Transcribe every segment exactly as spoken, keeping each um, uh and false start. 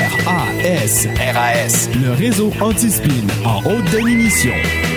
R A S. R A S. Le réseau anti-spin en haute définition.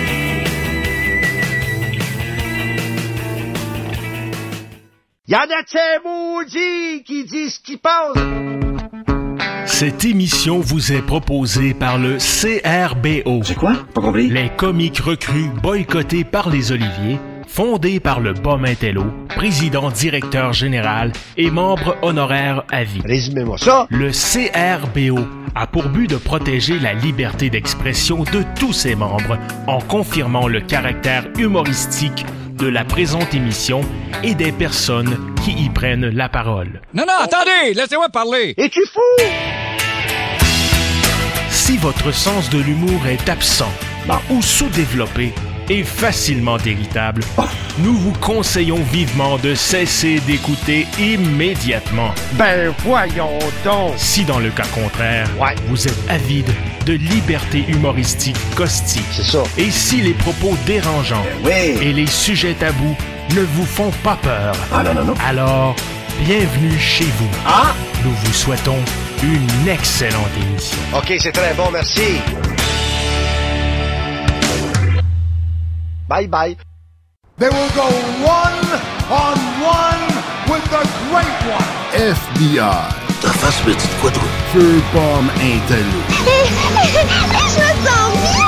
Y'en a de ces maudits qui disent ce qu'ils pensent. Cette émission vous est proposée par le C R B O. C'est quoi? Pas compris. Les comiques recrues boycottés par les Oliviers, fondé par le Bas Mintello, président directeur général et membre honoraire à vie. Résumez-moi ça. Le C R B O a pour but de protéger la liberté d'expression de tous ses membres en confirmant le caractère humoristique de la présente émission et des personnes qui y prennent la parole. Non, non, attendez! Laissez-moi parler! Es-tu fou? Si votre sens de l'humour est absent ou sous-développé et facilement irritable, nous vous conseillons vivement de cesser d'écouter immédiatement. Ben voyons donc! Si dans le cas contraire, ouais. vous êtes avide de liberté humoristique caustique, c'est ça. Et si les propos dérangeants ben oui. et les sujets tabous ne vous font pas peur, ah, non, non, non. alors bienvenue chez vous. Ah! Nous vous souhaitons une excellente émission. OK, c'est très bon, merci. Bye bye. They will go one on one with the great one. F B I. Ta face me dit quoi, toi? Feu pomme intello. Je me sens bien!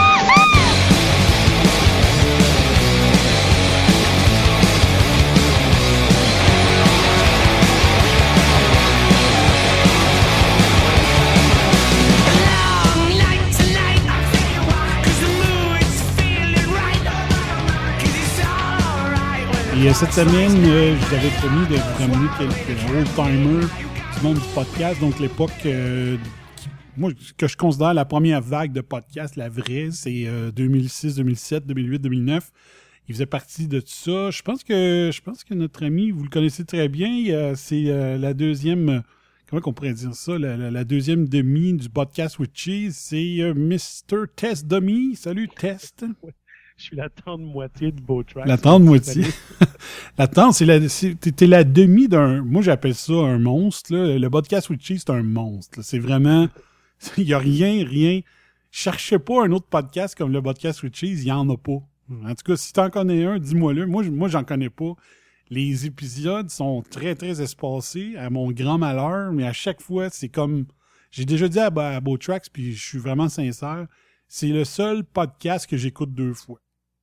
Et cette semaine, euh, je vous avais promis de vous ramener quelques old-timers du monde du podcast. Donc, l'époque, euh, qui, moi, que je considère la première vague de podcast, la vraie, c'est euh, deux mille six, deux mille sept, deux mille huit, deux mille neuf. Il faisait partie de tout ça. Je pense que je pense que notre ami, vous le connaissez très bien, euh, c'est euh, la deuxième... Comment qu'on pourrait dire ça? La, la, la deuxième demi du podcast with Cheese, c'est euh, mister Test Dummy. Salut, Test. Je suis la tendre moitié de Beau Track. La tendre moitié. La tendre, c'est la, c'est, t'es la demi d'un... Moi, j'appelle ça un monstre. Là. Le podcast with Cheese, c'est un monstre. Là. C'est vraiment... Il n'y a rien, rien... Cherchez pas un autre podcast comme le podcast with Cheese, il n'y en a pas. En tout cas, si t'en connais un, dis-moi-le. Moi, moi, j'en connais pas. Les épisodes sont très, très espacés, à mon grand malheur, mais à chaque fois, c'est comme... J'ai déjà dit à, à Beau Tracks, puis je suis vraiment sincère, c'est le seul podcast que j'écoute deux fois.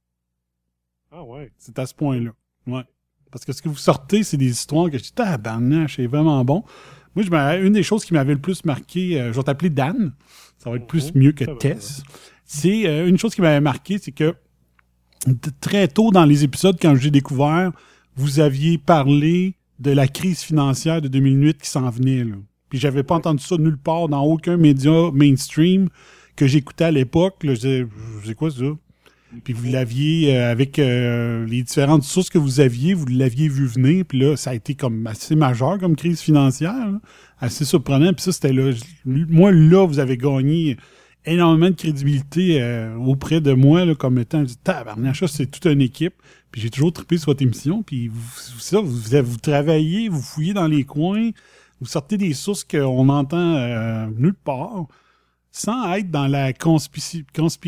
Ah ouais. C'est à ce point-là. Ouais. Parce que ce que vous sortez, c'est des histoires que je dis, tabarnache, c'est vraiment bon. Moi, je une des choses qui m'avait le plus marqué, euh, je vais t'appeler Dan, ça va être plus mieux que Tess. C'est euh, une chose qui m'avait marqué, c'est que très tôt dans les épisodes, quand j'ai découvert, vous aviez parlé de la crise financière de deux mille huit qui s'en venait, là. Puis j'avais pas entendu ça nulle part dans aucun média mainstream que j'écoutais à l'époque. Là, je disais, c'est quoi ça? Puis vous l'aviez, euh, avec euh, les différentes sources que vous aviez, vous l'aviez vu venir. Puis là, ça a été comme assez majeur comme crise financière, là, assez surprenant. Puis ça, c'était là. Moi, là, vous avez gagné énormément de crédibilité euh, auprès de moi, là, comme étant, tabarnache, ça, c'est toute une équipe. Puis j'ai toujours trippé sur votre émission. Puis vous, ça, vous, vous travaillez, vous fouillez dans les coins, vous sortez des sources qu'on entend euh, nulle part, sans être dans la conspirationnisme,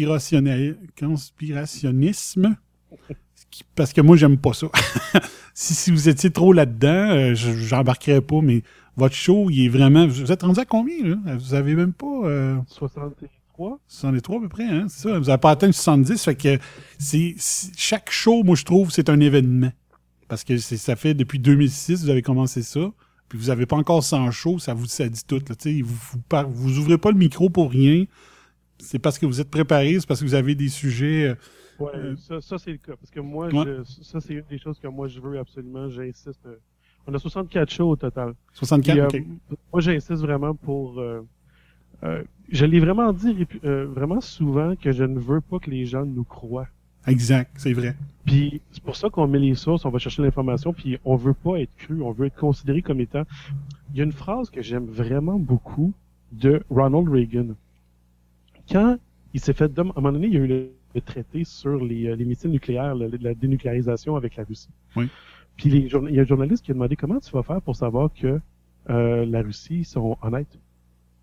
conspirationnisme, parce que moi, j'aime pas ça. si, si vous étiez trop là-dedans, euh, je, j'embarquerais pas, mais votre show, il est vraiment... Vous êtes rendu à combien, là? Vous avez même pas... Euh, soixante-trois soixante-trois à peu près, hein? C'est ça. Vous n'avez pas atteint soixante-dix, fait que c'est, c'est chaque show, moi, je trouve, c'est un événement. Parce que c'est, ça fait depuis deux mille six, vous avez commencé ça. Puis vous avez pas encore cent shows, ça vous ça dit tout. Là, vous, vous, par, vous ouvrez pas le micro pour rien. C'est parce que vous êtes préparé, c'est parce que vous avez des sujets... Euh, ouais, euh, ça, ça c'est le cas. Parce que moi, ouais. je, ça c'est une des choses que moi je veux absolument, j'insiste. Euh, on a soixante-quatre shows au total. soixante-quatre, Puis, OK. Euh, moi, j'insiste vraiment pour... Euh, euh, je l'ai vraiment dit euh, vraiment souvent que je ne veux pas que les gens nous croient. Exact, c'est vrai. Puis c'est pour ça qu'on met les sources, on va chercher l'information, puis on veut pas être cru, on veut être considéré comme étant... Il y a une phrase que j'aime vraiment beaucoup de Ronald Reagan. Quand il s'est fait... À un moment donné, il y a eu le, le traité sur les, les missiles nucléaires, le, la dénucléarisation avec la Russie. Oui. Puis les, il y a un journaliste qui a demandé comment tu vas faire pour savoir que euh, la Russie sont honnêtes.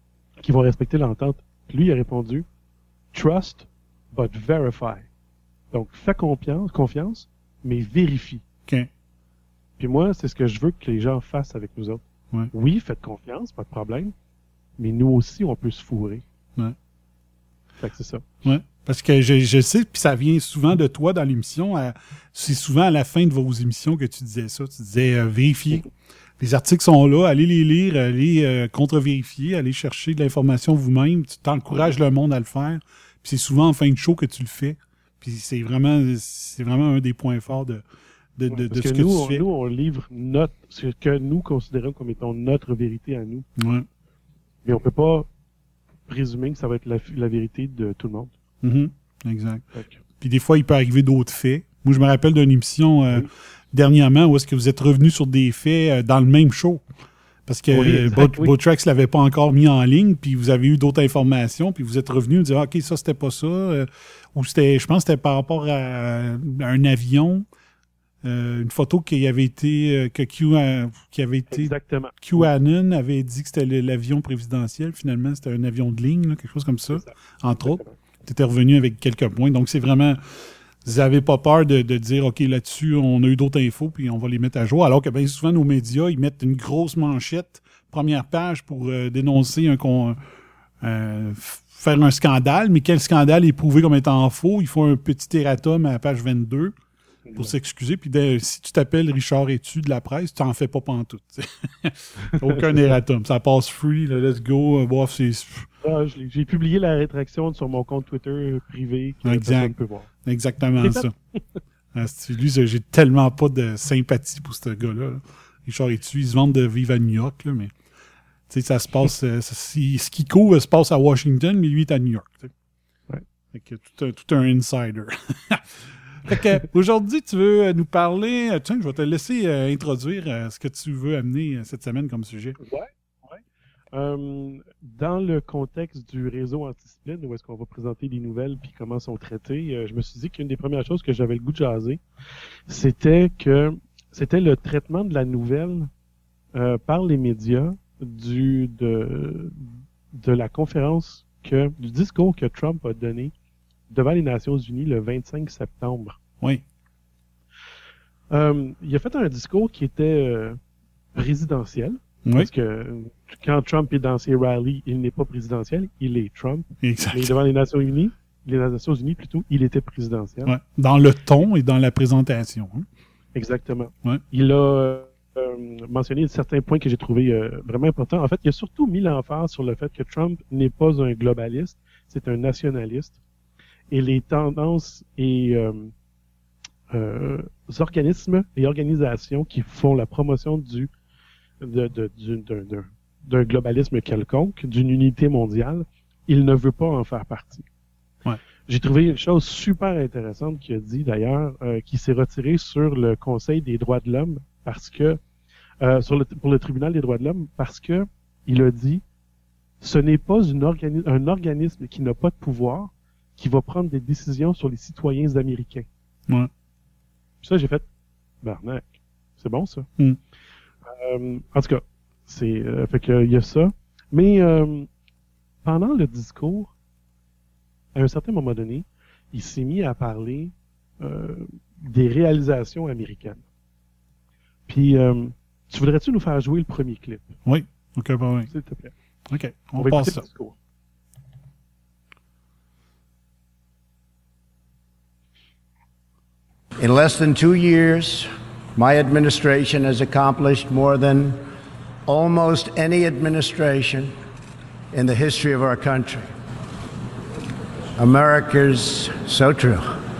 qu'ils vont respecter l'entente. Puis lui, il a répondu « Trust, but verify ». Donc, fais confiance, confiance, mais vérifie. OK. Puis moi, c'est ce que je veux que les gens fassent avec nous autres. Ouais. Oui, faites confiance, pas de problème, mais nous aussi, on peut se fourrer. Ouais. Fait que c'est ça. Ouais. Parce que je, je sais, puis ça vient souvent de toi dans l'émission. À, c'est souvent à la fin de vos émissions que tu disais ça. Tu disais euh, vérifier. Les articles sont là, allez les lire, allez euh, contre-vérifier, allez chercher de l'information vous-même. Tu t'encourages le monde à le faire. Puis c'est souvent en fin de show que tu le fais. Puis c'est vraiment, c'est vraiment un des points forts de, de, de, ouais, de ce que, que nous, tu on, fais. Nous, on livre notre, ce que nous considérons comme étant notre vérité à nous. Ouais. Mais on peut pas présumer que ça va être la, la vérité de tout le monde. Mm-hmm. Exact. Okay. Puis des fois, il peut arriver d'autres faits. Moi, je me rappelle d'une émission euh, oui. dernièrement où est-ce que vous êtes revenu sur des faits euh, dans le même show. Parce que oui, exact, Bo- oui. Botrax l'avait pas encore mis en ligne, puis vous avez eu d'autres informations, puis vous êtes revenu dire « OK, ça, c'était pas ça. Euh, » Ou c'était, je pense que c'était par rapport à, à un avion, euh, une photo qui avait été, euh, que Q, euh, qui avait été, Exactement. QAnon avait dit que c'était l'avion présidentiel. Finalement, c'était un avion de ligne, là, quelque chose comme ça, ça. entre Exactement. autres. Tu étais revenu avec quelques points. Donc, c'est vraiment... Vous n'avez pas peur de, de dire, OK, là-dessus, on a eu d'autres infos, puis on va les mettre à jour. Alors que bien souvent, nos médias, ils mettent une grosse manchette, première page, pour euh, dénoncer un... Con, euh, faire un scandale, mais quel scandale est prouvé comme étant faux. Ils font un petit erratum à la page vingt-deux pour ouais. s'excuser. Puis de, si tu t'appelles Richard Etu de la presse, tu n'en fais pas pantoute. Aucun erratum. Ça passe free, là, let's go. Euh, bof, c'est... Ah, j'ai publié la rétraction sur mon compte Twitter privé que exact. personne peut voir. Exactement ça. Lui, j'ai tellement pas de sympathie pour ce gars-là. Là. Richard Etu, il se vante de vivre à New York, là, mais tu sais, ça se passe... ça, ce qui couvre se passe à Washington, mais lui est à New York. Ouais. Fait que tout un, tout un insider. Fait que aujourd'hui, tu veux nous parler... Tiens, je vais te laisser euh, introduire euh, ce que tu veux amener euh, cette semaine comme sujet. Ouais. Euh, dans le contexte du réseau Antispin, où est-ce qu'on va présenter des nouvelles puis comment sont traitées, euh, je me suis dit qu'une des premières choses que j'avais le goût de jaser, c'était que c'était le traitement de la nouvelle euh, par les médias du de de la conférence que du discours que Trump a donné devant les Nations Unies le vingt-cinq septembre. Oui. Euh, il a fait un discours qui était euh, présidentiel. Oui. Parce que quand Trump est dans ses rallyes, il n'est pas présidentiel, il est Trump. Exact. Mais devant les Nations Unies, les Nations Unies plutôt, il était présidentiel. Ouais. Dans le ton et dans la présentation. Hein? Exactement. Ouais. Il a euh, mentionné certains points que j'ai trouvés euh, vraiment importants. En fait, il a surtout mis l'emphase sur le fait que Trump n'est pas un globaliste, c'est un nationaliste. Et les tendances et euh, euh, organismes et organisations qui font la promotion du De, de, d'un, d'un globalisme quelconque, d'une unité mondiale, il ne veut pas en faire partie. Ouais. J'ai trouvé une chose super intéressante qu'il a dit d'ailleurs, euh, qui s'est retiré sur le Conseil des droits de l'homme parce que euh, sur le, pour le Tribunal des droits de l'homme parce que il a dit ce n'est pas une organi- un organisme qui n'a pas de pouvoir qui va prendre des décisions sur les citoyens américains. Ouais. Puis ça j'ai fait barnac. C'est bon ça. Mm. Euh, en tout cas, c'est euh, fait que il y a ça. Mais euh, pendant le discours, à un certain moment donné, il s'est mis à parler euh, des réalisations américaines. Puis, euh, tu voudrais-tu nous faire jouer le premier clip? Oui, ok, bah oui. S'il te plaît. Ok, on, on va passe écouter ça. le discours. In less than two years, my administration has accomplished more than almost any administration in the history of our country. America's so true.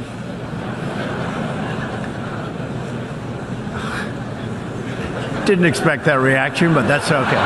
Didn't expect that reaction, but that's okay.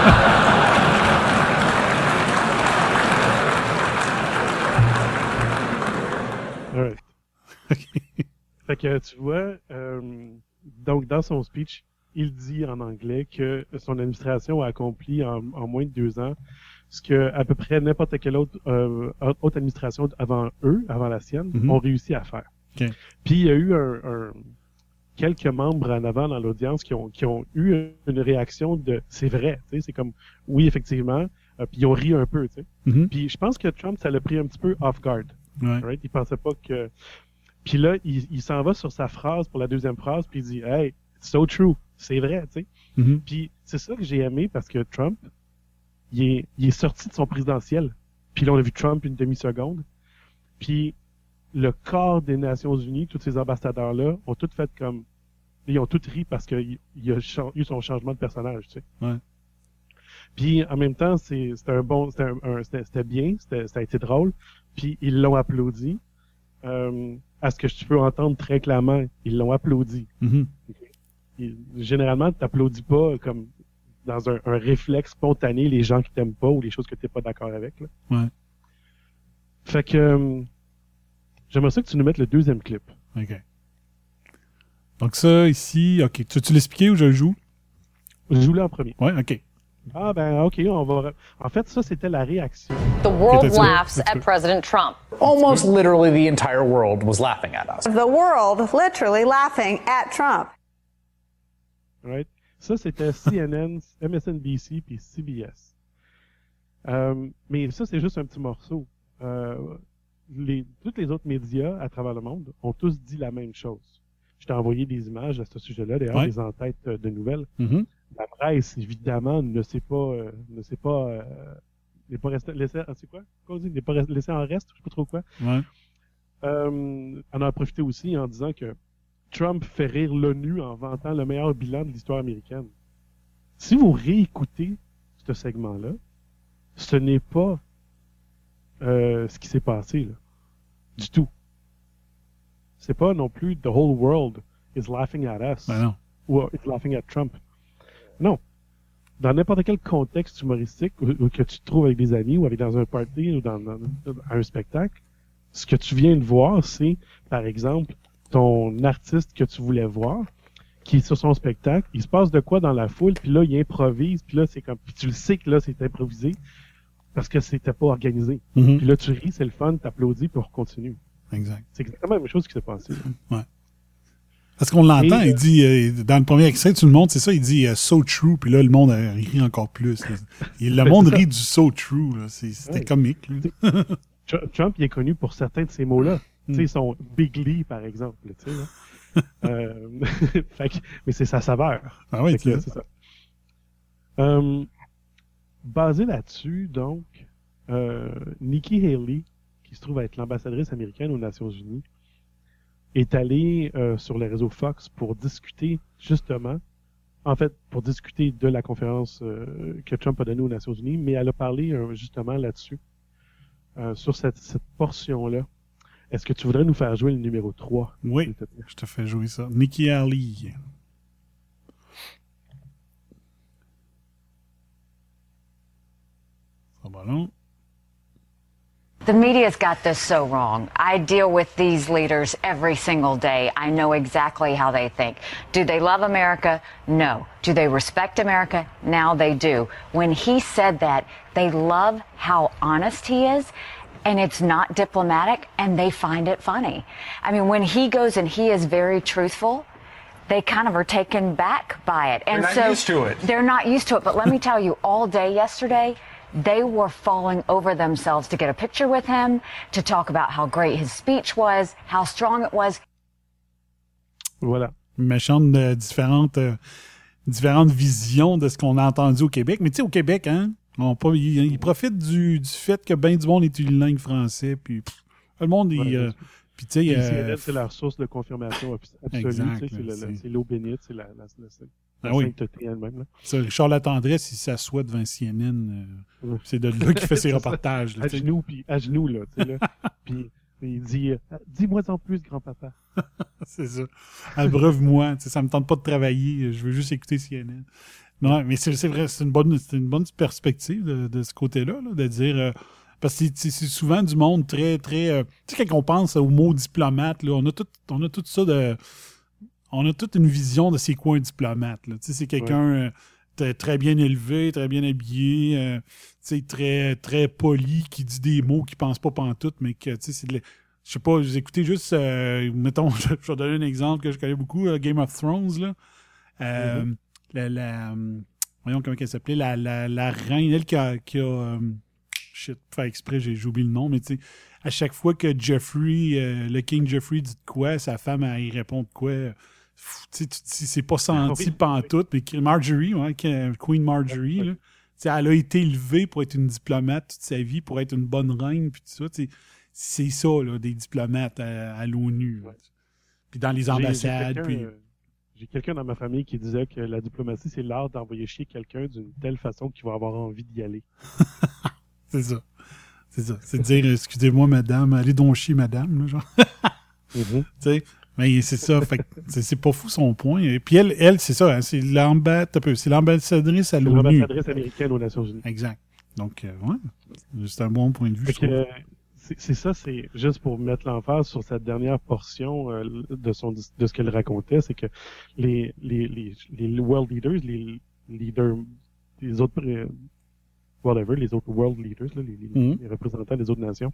All right. Fait que tu vois, euh, donc dans son speech, il dit en anglais que son administration a accompli en, en moins de deux ans ce que à peu près n'importe quelle autre, euh, autre administration avant eux, avant la sienne, mm-hmm. ont réussi à faire. Okay. Puis il y a eu un, un, quelques membres en avant dans l'audience qui ont, qui ont eu une réaction de « c'est vrai ». C'est comme « oui, effectivement, Euh, puis ils ont ri un peu, tu sais. Mm-hmm. Puis je pense que Trump, ça l'a pris un petit peu off guard. Ouais. Right? Il pensait pas que... Puis là, il, il s'en va sur sa phrase pour la deuxième phrase, puis il dit « Hey, so true, c'est vrai, tu sais. Mm-hmm. » Puis c'est ça que j'ai aimé, parce que Trump, il est, il est sorti de son présidentiel. Puis là, on a vu Trump une demi-seconde. Puis le corps des Nations Unies, tous ces ambassadeurs-là, ont tout fait comme... Ils ont tout ri parce qu'il il a cha- eu son changement de personnage, tu sais. Ouais. Puis en même temps, c'est, c'était un bon... C'était, un, un, c'était, c'était bien, c'était, ça a été drôle. Puis ils l'ont applaudi. Euh, à ce que je peux entendre très clairement, ils l'ont applaudi. Mm-hmm. Okay. Et, généralement, t'applaudis pas comme dans un, un réflexe spontané les gens qui t'aiment pas ou les choses que t'es pas d'accord avec. Là. Ouais. Fait que euh, j'aimerais ça que tu nous mettes le deuxième clip. OK. Donc ça, ici... OK. Tu veux-tu l'expliquer ou je le joue? Je joue là en premier. Ouais, OK. Ah ben OK, on va... En fait, ça, c'était la réaction. The world laughs at President Trump. Almost literally the entire world was laughing at us. The world literally laughing at Trump. Right? Ça, c'était C N N, M S N B C puis C B S. Euh, mais ça, c'est juste un petit morceau. Euh, les, tous les autres médias à travers le monde ont tous dit la même chose. Je t'ai envoyé des images à ce sujet-là, d'ailleurs, ouais. des en-têtes de nouvelles. Mm-hmm. La presse, évidemment, ne sait pas, euh, ne sait pas, euh, n'est pas resté, laissé, c'est quoi? Quoi on dit? N'est pas resté, laissé en reste, je sais pas trop quoi. Ouais. Euh, on en a profité aussi en disant que Trump fait rire l'ONU en vantant le meilleur bilan de l'histoire américaine. Si vous réécoutez ce segment-là, ce n'est pas euh, ce qui s'est passé, là. Du tout. C'est pas non plus the whole world is laughing at us. Ben non. Ou is laughing at Trump. Non. Dans n'importe quel contexte humoristique ou, ou que tu te trouves avec des amis ou avec dans un party ou dans, dans, dans un spectacle, ce que tu viens de voir, c'est, par exemple, ton artiste que tu voulais voir, qui est sur son spectacle, il se passe de quoi dans la foule, puis là, il improvise, puis là, c'est comme, puis tu le sais que là, c'est improvisé, parce que c'était pas organisé. Mm-hmm. Puis là, tu ris, c'est le fun, t'applaudis, puis on continue. Exact. C'est exactement la même chose qui s'est passée. Ouais. Parce qu'on l'entend, Et, il dit, euh, dans le premier extrait, tout le monde, c'est ça, il dit uh, so true, puis là, le monde euh, rit encore plus. Et le monde rit du so true, là. C'est, c'était ouais. comique. Là. Trump, il est connu pour certains de ces mots-là. Mm. Tu sais, son Big Lee, par exemple. Tu sais, là. euh, fait que, mais c'est sa saveur. Ah oui, c'est ça. Euh, basé là-dessus, donc, euh, Nikki Haley, qui se trouve être l'ambassadrice américaine aux Nations Unies, est allée euh, sur les réseaux Fox pour discuter, justement, en fait, pour discuter de la conférence euh, que Trump a donnée aux Nations Unies, mais elle a parlé euh, justement là-dessus, euh, sur cette, cette portion-là. Est-ce que tu voudrais nous faire jouer le numéro trois? Oui, te je te fais jouer ça. Nikki Haley. Ça va long. The media's got this so wrong. I deal with these leaders every single day. I know exactly how they think. Do they love America? No. Do they respect America? Now they do. When he said that, they love how honest he is, and it's not diplomatic, and they find it funny. I mean, when he goes and he is very truthful, they kind of are taken back by it. And they're not so used to it. They're not used to it. But let me tell you, all day yesterday, they were falling over themselves to get a picture with him, to talk about how great his speech was, how strong it was. Voilà. Méchante de différentes, euh, différentes visions de ce qu'on a entendu au Québec. Mais tu sais, au Québec, hein, on pas, ils, ils profitent du, du fait que ben du monde utilise une langue française, puis pff, le monde, il... Ouais, euh, puis tu sais... Euh, c'est leur source de confirmation absolue. Exact, c'est, là, c'est... c'est l'eau bénite, c'est la, la, la, la ah oui. sainteté elle-même. Là. Ça, Richard Latendresse, il s'assoit devant C N N. Euh, ouais. C'est de là qu'il fait ses reportages. Là, à, genoux, puis, à genoux, là. là. Puis il dit euh, « Dis-moi en plus, grand-papa. » C'est ça. Abreuve-moi. Ça me tente pas de travailler. Je veux juste écouter C N N. Non, mais c'est, c'est vrai, c'est une bonne, c'est une bonne perspective de, de ce côté-là, là, de dire... Euh, parce que c'est, c'est souvent du monde très, très... Euh, tu sais, quand on pense au mot diplomate, là, on a tout, on a tout ça de... On a toute une vision de c'est quoi un diplomate. Là. Tu sais, c'est quelqu'un ouais. euh, très, très bien élevé, très bien habillé, euh, tu sais, très, très poli, qui dit des mots qu'il pense pas pantoute, mais que, tu sais, c'est de la... Je sais pas, vous écoutez juste... Euh, mettons, je, je vais donner un exemple que je connais beaucoup, euh, Game of Thrones, là. Euh, mm-hmm. la, la, voyons comment elle s'appelait, la, la, la reine, elle qui a, qui a euh, shit, fait exprès, j'ai, j'ai oublié le nom, mais tu sais, à chaque fois que Jeffrey, euh, le King Jeffrey dit de quoi, sa femme, elle y répond de quoi, tu sais, tu dis, c'est pas senti oui, pantoute, oui. mais Marjorie, ouais, Queen Marjorie, oui, là, elle a été élevée pour être une diplomate toute sa vie, pour être une bonne reine, puis tout ça, tu sais, c'est ça, là, des diplomates à, à l'ONU, ouais. Puis dans les ambassades, j'ai, j'ai puis... Euh... J'ai quelqu'un dans ma famille qui disait que la diplomatie, c'est l'art d'envoyer chier quelqu'un d'une telle façon qu'il va avoir envie d'y aller. C'est ça. C'est ça. C'est de dire, excusez-moi, madame, allez donc chier, madame, là, genre. Mm-hmm. Tu sais, mais c'est ça. Fait que c'est, c'est pas fou son point. Et puis elle, elle c'est ça. Hein, c'est, l'amba... c'est l'ambassadrice à l'ONU. C'est l'ambassadrice américaine aux Nations Unies. Exact. Donc, euh, ouais. C'est un bon point de vue, fait je trouve. Que, c'est, c'est ça, c'est juste pour mettre l'emphase sur cette dernière portion euh, de son de ce qu'elle racontait, c'est que les les les, les world leaders, les leaders, les autres euh, whatever, les autres world leaders, là, les, les, mm-hmm. les représentants des autres nations,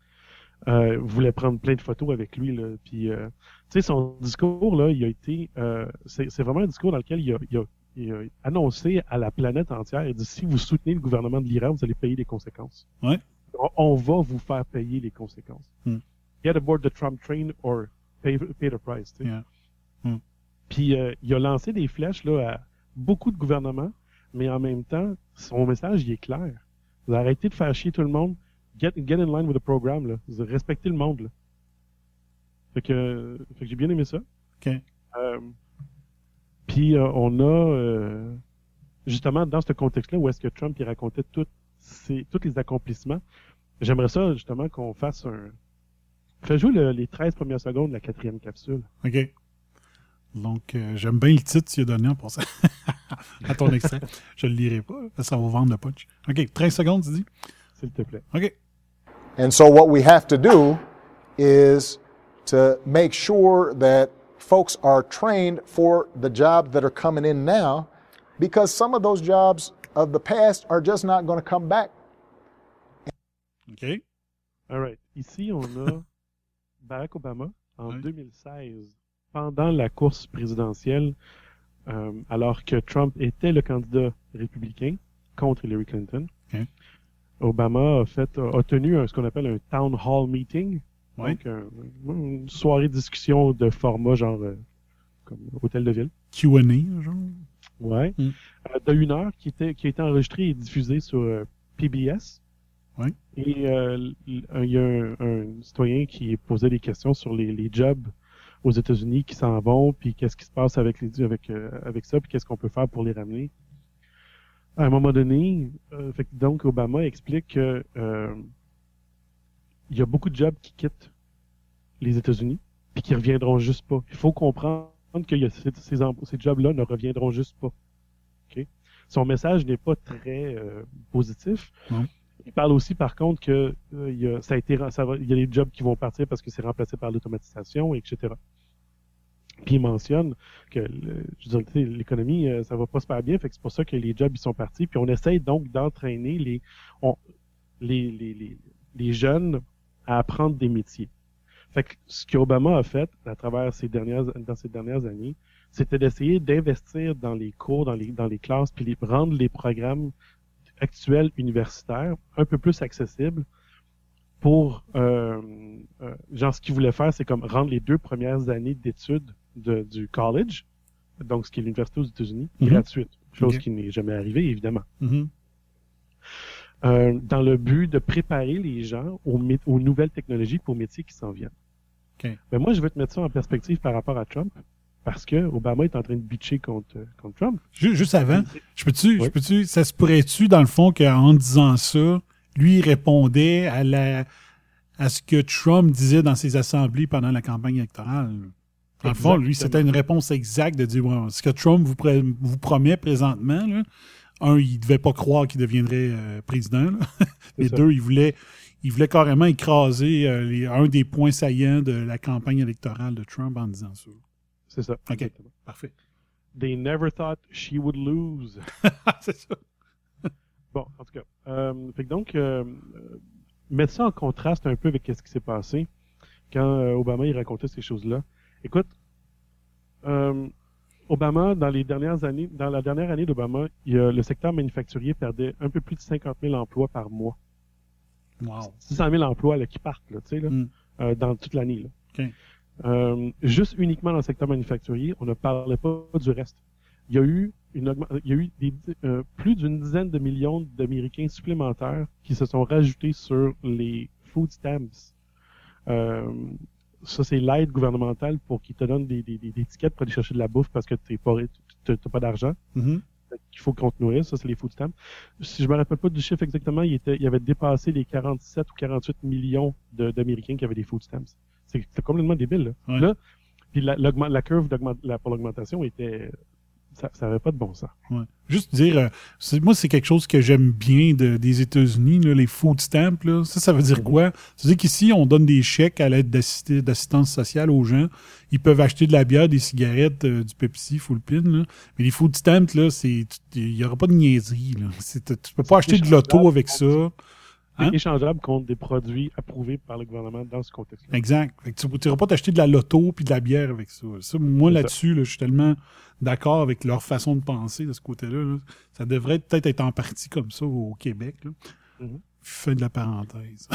euh, voulaient prendre plein de photos avec lui, là. Puis, euh, tu sais, son discours là, il a été, euh, c'est c'est vraiment un discours dans lequel il a, il a il a annoncé à la planète entière, il dit si vous soutenez le gouvernement de l'Iran, vous allez payer les conséquences. Ouais. On va vous faire payer les conséquences. Mm. Get aboard the Trump train or pay, pay the price. Yeah. Mm. Puis euh, il a lancé des flèches là, à beaucoup de gouvernements, mais en même temps, son message il est clair. Vous arrêtez de faire chier tout le monde. Get, get in line with the program. Là. Vous respectez le monde. Là. Fait que, fait que j'ai bien aimé ça. Okay. Euh, Puis euh, on a euh, justement dans ce contexte-là où est-ce que Trump il racontait tout c'est tous les accomplissements. J'aimerais ça, justement, qu'on fasse un... Fais jouer le, les treize premières secondes de la quatrième capsule. OK. Donc, euh, j'aime bien le titre que tu as donné en passant à ton extrait. Je le lirai pas, ça va vendre le punch. OK, treize secondes, tu dis? S'il te plaît. OK. And so what we have to do is to make sure that folks are trained for the jobs that are coming in now, because some of those jobs of the past are just not going to come back. OK. All right. Ici, on a Barack Obama en oui. deux mille seize, pendant la course présidentielle, euh, alors que Trump était le candidat républicain contre Hillary Clinton. Okay. Obama a fait a tenu un, ce qu'on appelle un town hall meeting, oui. donc un, une soirée de discussion de format genre euh, comme hôtel de ville. Q and A, genre. Ouais. Mm. Euh, de une heure qui était qui a été enregistré et diffusé sur euh, P B S. Ouais. Et euh, il y a un, un citoyen qui posait des questions sur les, les jobs aux États-Unis qui s'en vont, puis qu'est-ce qui se passe avec les avec euh, avec ça, puis qu'est-ce qu'on peut faire pour les ramener. À un moment donné, euh, fait que donc Obama explique que euh, il y a beaucoup de jobs qui quittent les États-Unis, puis qui reviendront juste pas. Il faut comprendre que y a ces, ces, ces jobs-là ne reviendront juste pas. Okay? Son message n'est pas très euh, positif. Non. Il parle aussi, par contre, que euh, y a, ça a été, ça va, il y a des jobs qui vont partir parce que c'est remplacé par l'automatisation, et cetera. Puis il mentionne que le, je veux dire, l'économie, euh, ça va pas super bien, fait que c'est pour ça que les jobs ils sont partis. Puis on essaye donc d'entraîner les, on, les, les, les, les jeunes à apprendre des métiers. Fait que ce qu'Obama a fait à travers ces dernières, dans ces dernières années, c'était d'essayer d'investir dans les cours, dans les, dans les classes, puis les, rendre les programmes actuels universitaires un peu plus accessibles pour, euh, euh, genre ce qu'il voulait faire, c'est comme rendre les deux premières années d'études de, du college, donc ce qui est l'université aux États-Unis, mm-hmm. gratuite, chose okay. qui n'est jamais arrivée, évidemment. Mm-hmm. Euh, dans le but de préparer les gens aux, mé- aux nouvelles technologies et aux métiers qui s'en viennent. Okay. Mais moi, je veux te mettre ça en perspective par rapport à Trump, parce que Obama est en train de bitcher contre, contre Trump. Juste, juste avant, je peux-tu, oui. je peux-tu, ça se pourrait-tu, dans le fond, qu'en disant ça, lui, il répondait à la, à ce que Trump disait dans ses assemblées pendant la campagne électorale? Dans le fond, lui, c'était une réponse exacte de dire, ouais, ce que Trump vous, pré- vous promet présentement, là, un, il devait pas croire qu'il deviendrait euh, président. Les deux, il voulait, il voulait carrément écraser euh, les, un des points saillants de la campagne électorale de Trump en disant ça. C'est ça. OK, exactement. Parfait. They never thought she would lose. C'est ça. Bon, en tout cas. Euh, fait que donc, euh, mettre ça en contraste un peu avec ce qui s'est passé quand euh, Obama il racontait ces choses-là. Écoute, euh, Obama, dans les dernières années, dans la dernière année d'Obama, il y a, le secteur manufacturier perdait un peu plus de cinquante mille emplois par mois. Wow. six cent mille emplois là, qui partent, là, tu sais, là, mm. euh, dans toute l'année. Là. Okay. Euh, juste uniquement dans le secteur manufacturier, on ne parlait pas du reste. Il y a eu une augment... il y a eu des, euh, plus d'une dizaine de millions d'Américains supplémentaires qui se sont rajoutés sur les food stamps. Euh, ça, c'est l'aide gouvernementale pour qu'ils te donnent des, des, des, des étiquettes pour aller chercher de la bouffe parce que t'es pas, t'as, t'as pas d'argent. Mm-hmm. Il faut qu'on te nourrisse, ça, c'est les food stamps. Si je me rappelle pas du chiffre exactement, il, était, il avait dépassé les quarante-sept ou quarante-huit millions de, d'Américains qui avaient des food stamps. C'est, c'est complètement débile, là. Ouais. Là, puis la, la curve la, pour l'augmentation était... Ça n'avait pas de bon sens. Ouais. Juste dire, euh, c'est, moi, c'est quelque chose que j'aime bien de, des États-Unis, là, les food stamps. Là. Ça, ça veut dire quoi? Ça veut dire qu'ici, on donne des chèques à l'aide d'assist- d'assistance sociale aux gens. Ils peuvent acheter de la bière, des cigarettes, euh, du Pepsi, full pin. Là. Mais les food stamps, là, c'est, il n'y aura pas de niaiserie. Là. C'est, tu peux pas c'est acheter de l'auto avec ça. Hein? Échangeable contre des produits approuvés par le gouvernement dans ce contexte-là. Exact. Fait que tu n'iras pas t'acheter de la loto puis de la bière avec ça. ça moi, c'est là-dessus, là, je suis tellement d'accord avec leur façon de penser de ce côté-là. Là. Ça devrait peut-être être en partie comme ça au Québec. Là. Mm-hmm. Fin de la parenthèse.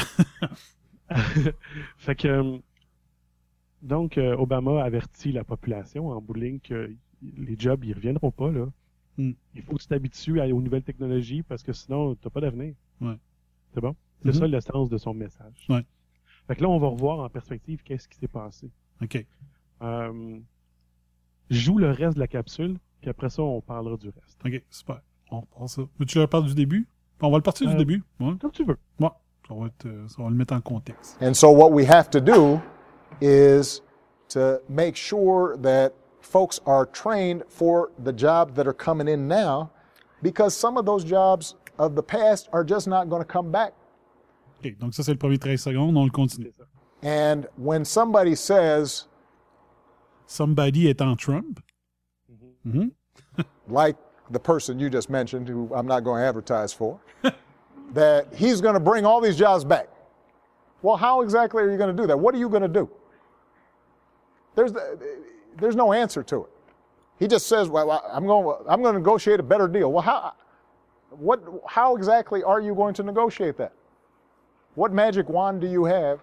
Fait que, donc, euh, Obama avertit la population en bout de ligne que les jobs, ils reviendront pas. Là. Mm. Il faut que tu t'habitues aux nouvelles technologies parce que sinon, tu n'as pas d'avenir. Ouais. C'est bon? C'est mm-hmm. ça le sens de son message. Ouais. Fait que là, on va revoir en perspective qu'est-ce qui s'est passé. OK. Euh, joue le reste de la capsule, puis après ça, on parlera du reste. OK, super. On reprend ça. Veux-tu leur parler du début? On va le partir euh, du début. Ouais. Comme tu veux. Ouais. Ça va être, euh, ça va le mettre en contexte. And so what we have to do is to make sure that folks are trained for the jobs that are coming in now, because some of those jobs of the past are just not going to come back. OK, donc ça, c'est le premier treize secondes. On le continue. And when somebody says... Somebody étant Trump. Mm-hmm. Mm-hmm. Like the person you just mentioned, who I'm not going to advertise for, that he's going to bring all these jobs back. Well, how exactly are you going to do that? What are you going to do? There's, there's no answer to it. He just says, well, I'm going, I'm going to negotiate a better deal. Well, how... What, how exactly are you going to negotiate that? What magic wand do you have?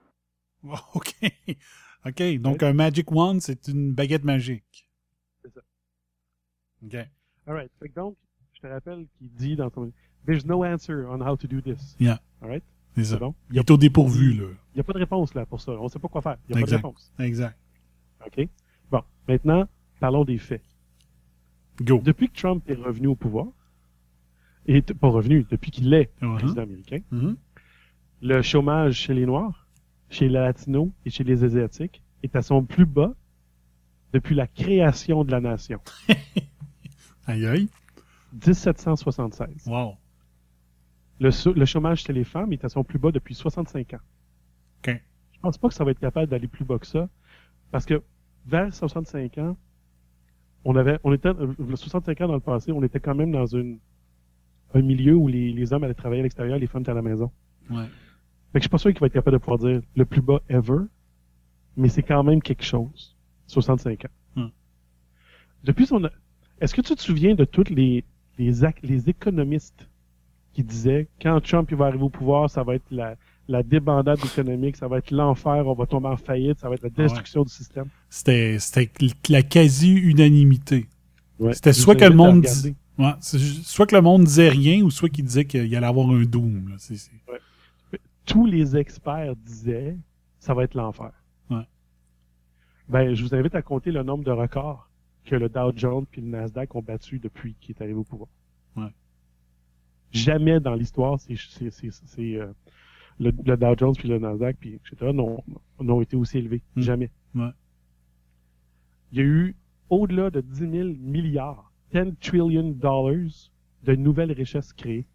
OK. OK. Donc, un magic wand, c'est une baguette magique. C'est ça. OK. All right. Fait que donc, je te rappelle qu'il dit dans ton... There's no answer on how to do this. Yeah. All right? C'est ça. Bon? Il est au dépourvu, là. Il n'y a pas de réponse, là, pour ça. On ne sait pas quoi faire. Il n'y a exact. pas de réponse. Exact. OK? Bon. Maintenant, parlons des faits. Go. Depuis que Trump est revenu au pouvoir, et t- pas revenu, depuis qu'il est uh-huh. président américain, uh-huh. le chômage chez les Noirs, chez les Latinos et chez les Asiatiques est à son plus bas depuis la création de la nation. Aïe aïe. dix-sept cent soixante-seize. Wow. Le, le chômage chez les femmes est à son plus bas depuis soixante-cinq ans. OK. Je pense pas que ça va être capable d'aller plus bas que ça, parce que vers soixante-cinq ans, on avait, on était, soixante-cinq ans dans le passé, on était quand même dans une un milieu où les, les hommes allaient travailler à l'extérieur, les femmes étaient à la maison. Ouais. Fait que je suis pas sûr qu'il va être capable de pouvoir dire le plus bas ever, mais c'est quand même quelque chose. soixante-cinq ans. Hum. Depuis son... Est-ce que tu te souviens de tous les, les, ac... les économistes qui disaient quand Trump il va arriver au pouvoir, ça va être la, la débandade économique, ça va être l'enfer, on va tomber en faillite, ça va être la destruction ouais. du système? C'était, c'était la quasi-unanimité. Ouais. C'était soit que le monde dis... ouais, soit que le monde disait rien ou soit qu'il disait qu'il allait avoir un doom. Là. C'est, c'est... Ouais. Tous les experts disaient ça va être l'enfer. Ouais. Ben, je vous invite à compter le nombre de records que le Dow Jones puis le Nasdaq ont battu depuis qu'il est arrivé au pouvoir. Ouais. Jamais dans l'histoire, c'est, c'est, c'est, c'est euh, le, le Dow Jones puis le Nasdaq puis et cetera n'ont, n'ont été aussi élevés. Mmh. Jamais. Ouais. Il y a eu au-delà de dix mille milliards, dix trillion dollars de nouvelles richesses créées.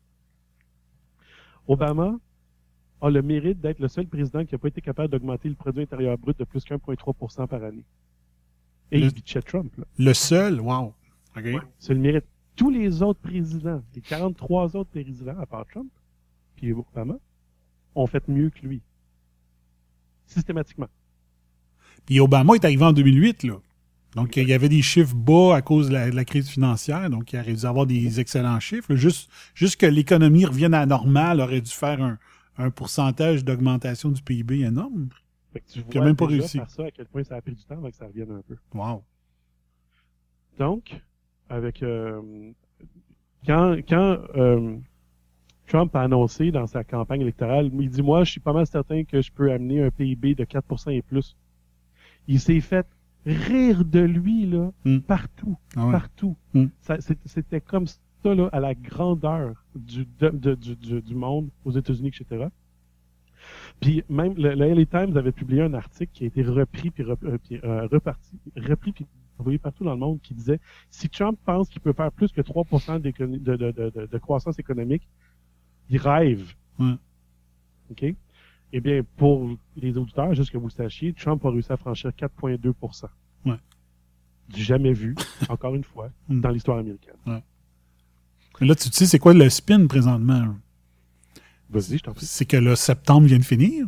Obama a le mérite d'être le seul président qui n'a pas été capable d'augmenter le produit intérieur brut de plus qu'un virgule trois pour cent par année. Et le, il dit chez Trump. Là. Le seul? Wow. OK. Ouais, c'est le mérite. Tous les autres présidents, les quarante-trois autres présidents, à part Trump, puis Obama, ont fait mieux que lui. Systématiquement. Puis Obama est arrivé en deux mille huit, là. Donc, il y avait des chiffres bas à cause de la, de la crise financière, donc il aurait dû avoir des excellents chiffres. Juste, juste que l'économie revienne à la normale aurait dû faire un, un pourcentage d'augmentation du P I B énorme. Fait que tu Qui a vois même pas déjà réussi. par ça à quel point ça a pris du temps avant que ça revienne un peu. Wow. Donc, avec euh, quand, quand euh, Trump a annoncé dans sa campagne électorale, il dit « Moi, je suis pas mal certain que je peux amener un P I B de quatre pour cent et plus. » Il s'est fait rire de lui, là, mm. partout, ah ouais. partout. Mm. Ça, c'était comme ça, là, à la grandeur du, de, de, du, du, du monde aux États-Unis, et cetera. Puis même, le, le L A Times avait publié un article qui a été repris, puis, rep, euh, puis euh, reparti, repris, puis envoyé partout dans le monde, qui disait « Si Trump pense qu'il peut faire plus que trois pour cent de, de, de, de, de croissance économique, il rêve. Mm. » OK? Eh bien, pour les auditeurs, juste que vous le sachiez, Trump a réussi à franchir quatre virgule deux pour cent. Ouais. Du jamais vu, encore une fois, mm. dans l'histoire américaine. Ouais. Et là, tu sais, c'est quoi le spin présentement? Vas-y, je t'en prie. C'est que le septembre vient de finir.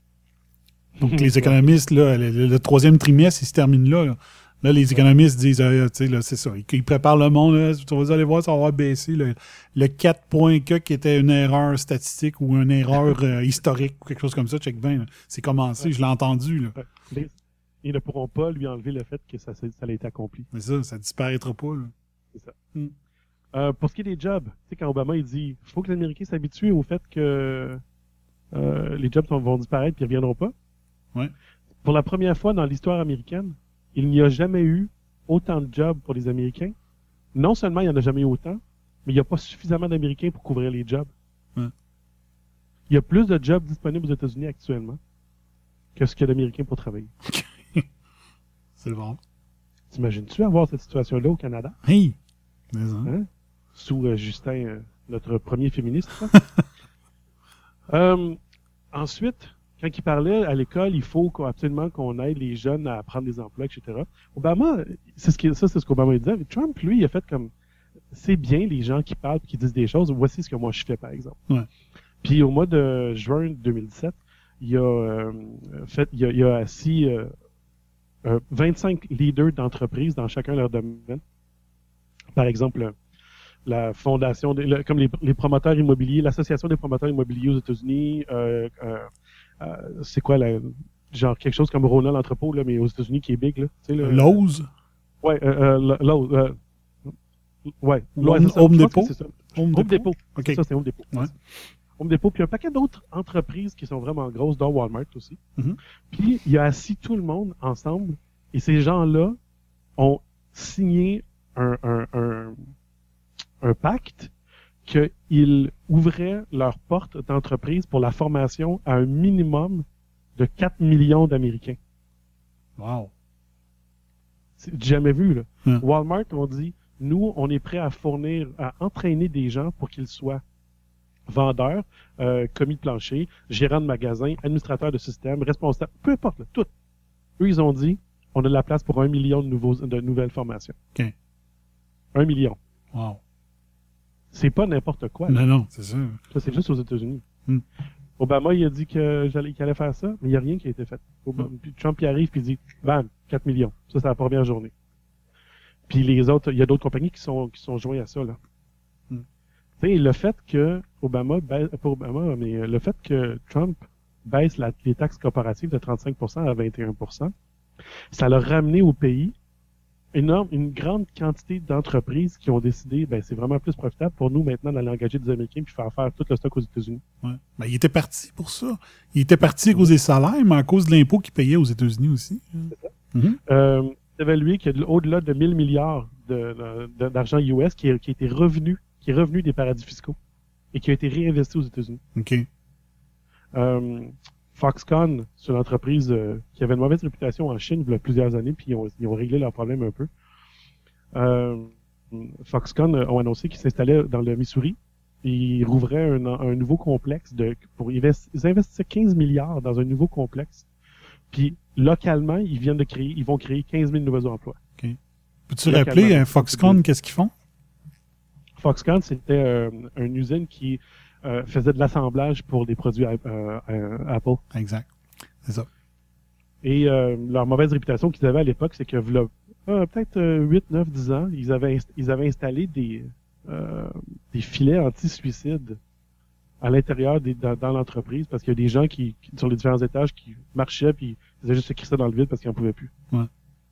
Donc, les économistes, là, le, le, le troisième trimestre, il se termine là. Là, là les économistes disent, euh, tu sais, là, c'est ça. Ils, ils préparent le monde, là. Vous allez voir, ça va avoir baissé. Le, le quatre point K qui était une erreur statistique ou une erreur euh, historique ou quelque chose comme ça, check bien. C'est commencé, ouais. Je l'ai entendu, là. Ouais. Ils ne pourront pas lui enlever le fait que ça, ça a été accompli. Mais ça, ça disparaîtra pas, là. C'est ça. Mm. Euh, pour ce qui est des jobs, tu sais, quand Obama, il dit, il faut que les Américains s'habituent au fait que euh, les jobs vont disparaître et ne reviendront pas. Ouais. Pour la première fois dans l'histoire américaine, il n'y a jamais eu autant de jobs pour les Américains. Non seulement il n'y en a jamais eu autant, mais il n'y a pas suffisamment d'Américains pour couvrir les jobs. Ouais. Il y a plus de jobs disponibles aux États-Unis actuellement que ce qu'il y a d'Américains pour travailler. C'est bon. T'imagines-tu avoir cette situation-là au Canada? Oui. Mais hein? Hein? Sous euh, Justin, euh, notre premier féministe. euh, ensuite, quand il parlait à l'école, il faut qu absolument qu'on aide les jeunes à prendre des emplois, et cetera. Obama, c'est ce qui, ça c'est ce qu'Obama disait. Mais Trump, lui, il a fait comme, c'est bien les gens qui parlent et qui disent des choses. Voici ce que moi je fais, par exemple. Ouais. Puis au mois de juin deux mille dix-sept, il a euh, fait, il a, il a assis euh, euh, vingt-cinq leaders d'entreprises dans chacun de leurs domaines. Par exemple, la fondation, de, le, comme les, les promoteurs immobiliers, l'association des promoteurs immobiliers aux États-Unis, euh, euh, euh, c'est quoi, la, genre quelque chose comme Rona l'entrepôt, là, mais aux États-Unis qui est big, là. Tu sais, le, Lowe's? Ouais, euh, euh, Lowe's. Euh, ouais, Home, Home Depot? C'est ça. Home, Home Depot? Depot. Okay. Ça, c'est Home Depot. Ouais. Home Depot, puis un paquet d'autres entreprises qui sont vraiment grosses, dont Walmart aussi. Mm-hmm. Puis, il a assis tout le monde ensemble, et ces gens-là ont signé un, un, un, un pacte qu'ils ouvraient leurs portes d'entreprise pour la formation à un minimum de quatre millions d'Américains. Wow. C'est jamais vu, là. Mm. Walmart ont dit, nous, on est prêt à fournir, à entraîner des gens pour qu'ils soient vendeurs, euh, commis de plancher, gérants de magasins, administrateurs de système, responsables, peu importe, là, tout. Eux, ils ont dit, on a de la place pour un million de, nouveaux, de nouvelles formations. OK. Un million. Wow. C'est pas n'importe quoi. Non, non, c'est sûr. Ça, c'est juste aux États-Unis. Mm. Obama, il a dit que j'allais, qu'il allait faire ça, mais il n'y a rien qui a été fait. Obama, puis Trump, il arrive puis il dit, bam, quatre millions. Ça, c'est la première journée. Puis les autres, il y a d'autres compagnies qui sont, qui sont joints à ça, là. Mm. Tu sais, le fait que Obama, baisse, pas Obama, mais le fait que Trump baisse la, les taxes corporatives de trente-cinq pour cent à vingt et un pour cent, ça l'a ramené au pays énorme, une grande quantité d'entreprises qui ont décidé, ben, c'est vraiment plus profitable pour nous maintenant d'aller engager des Américains puis faire faire tout le stock aux États-Unis. Ouais. Ben, il était parti pour ça. Il était parti à cause des salaires, mais à cause de l'impôt qu'il payait aux États-Unis aussi. C'est ça. Mm-hmm. Euh, c'est évalué qu'il y a au-delà de mille milliards de, de, d'argent U S qui, est, qui a été revenu, qui est revenu des paradis fiscaux et qui a été réinvesti aux États-Unis. OK. Euh, Foxconn, c'est une entreprise euh, qui avait une mauvaise réputation en Chine il y a plusieurs années, puis ils ont, ils ont réglé leur problème un peu. Euh, Foxconn ont annoncé qu'ils s'installaient dans le Missouri. Ils rouvraient un, un nouveau complexe de pour ils investissaient quinze milliards dans un nouveau complexe. Puis localement, ils viennent de créer, ils vont créer quinze mille nouveaux emplois. OK. Peux-tu rappeler euh, Foxconn, qu'est-ce qu'ils font? Foxconn, c'était euh, une usine qui Euh, faisait de l'assemblage pour des produits euh, euh, Apple. Exact. C'est ça. Et euh, leur mauvaise réputation qu'ils avaient à l'époque, c'est que là, euh, peut-être euh, huit, neuf, dix ans, ils avaient, inst- ils avaient installé des, euh, des filets anti-suicide à l'intérieur des, dans, dans l'entreprise parce qu'il y a des gens qui, qui sur les différents étages qui marchaient puis ils faisaient juste se crisser dans le vide parce qu'ils n'en pouvaient plus. Ouais.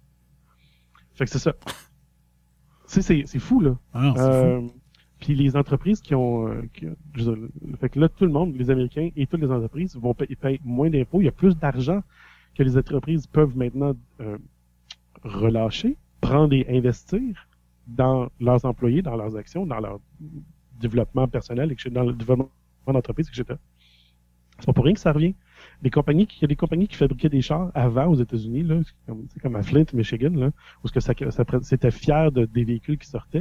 Fait que c'est ça. C'est, c'est, c'est fou, là. Ah non, c'est euh, fou. Puis les entreprises qui ont... Euh, qui, je, fait que là, tout le monde, les Américains et toutes les entreprises vont payer, payer moins d'impôts. Il y a plus d'argent que les entreprises peuvent maintenant euh, relâcher, prendre et investir dans leurs employés, dans leurs actions, dans leur développement personnel, dans le développement d'entreprise, et cetera. C'est pas pour rien que ça revient. Des compagnies qui, il y a des compagnies qui fabriquaient des chars avant aux États-Unis, là, comme, comme à Flint, Michigan, là, où ce que ça, ça, c'était fier de, des véhicules qui sortaient.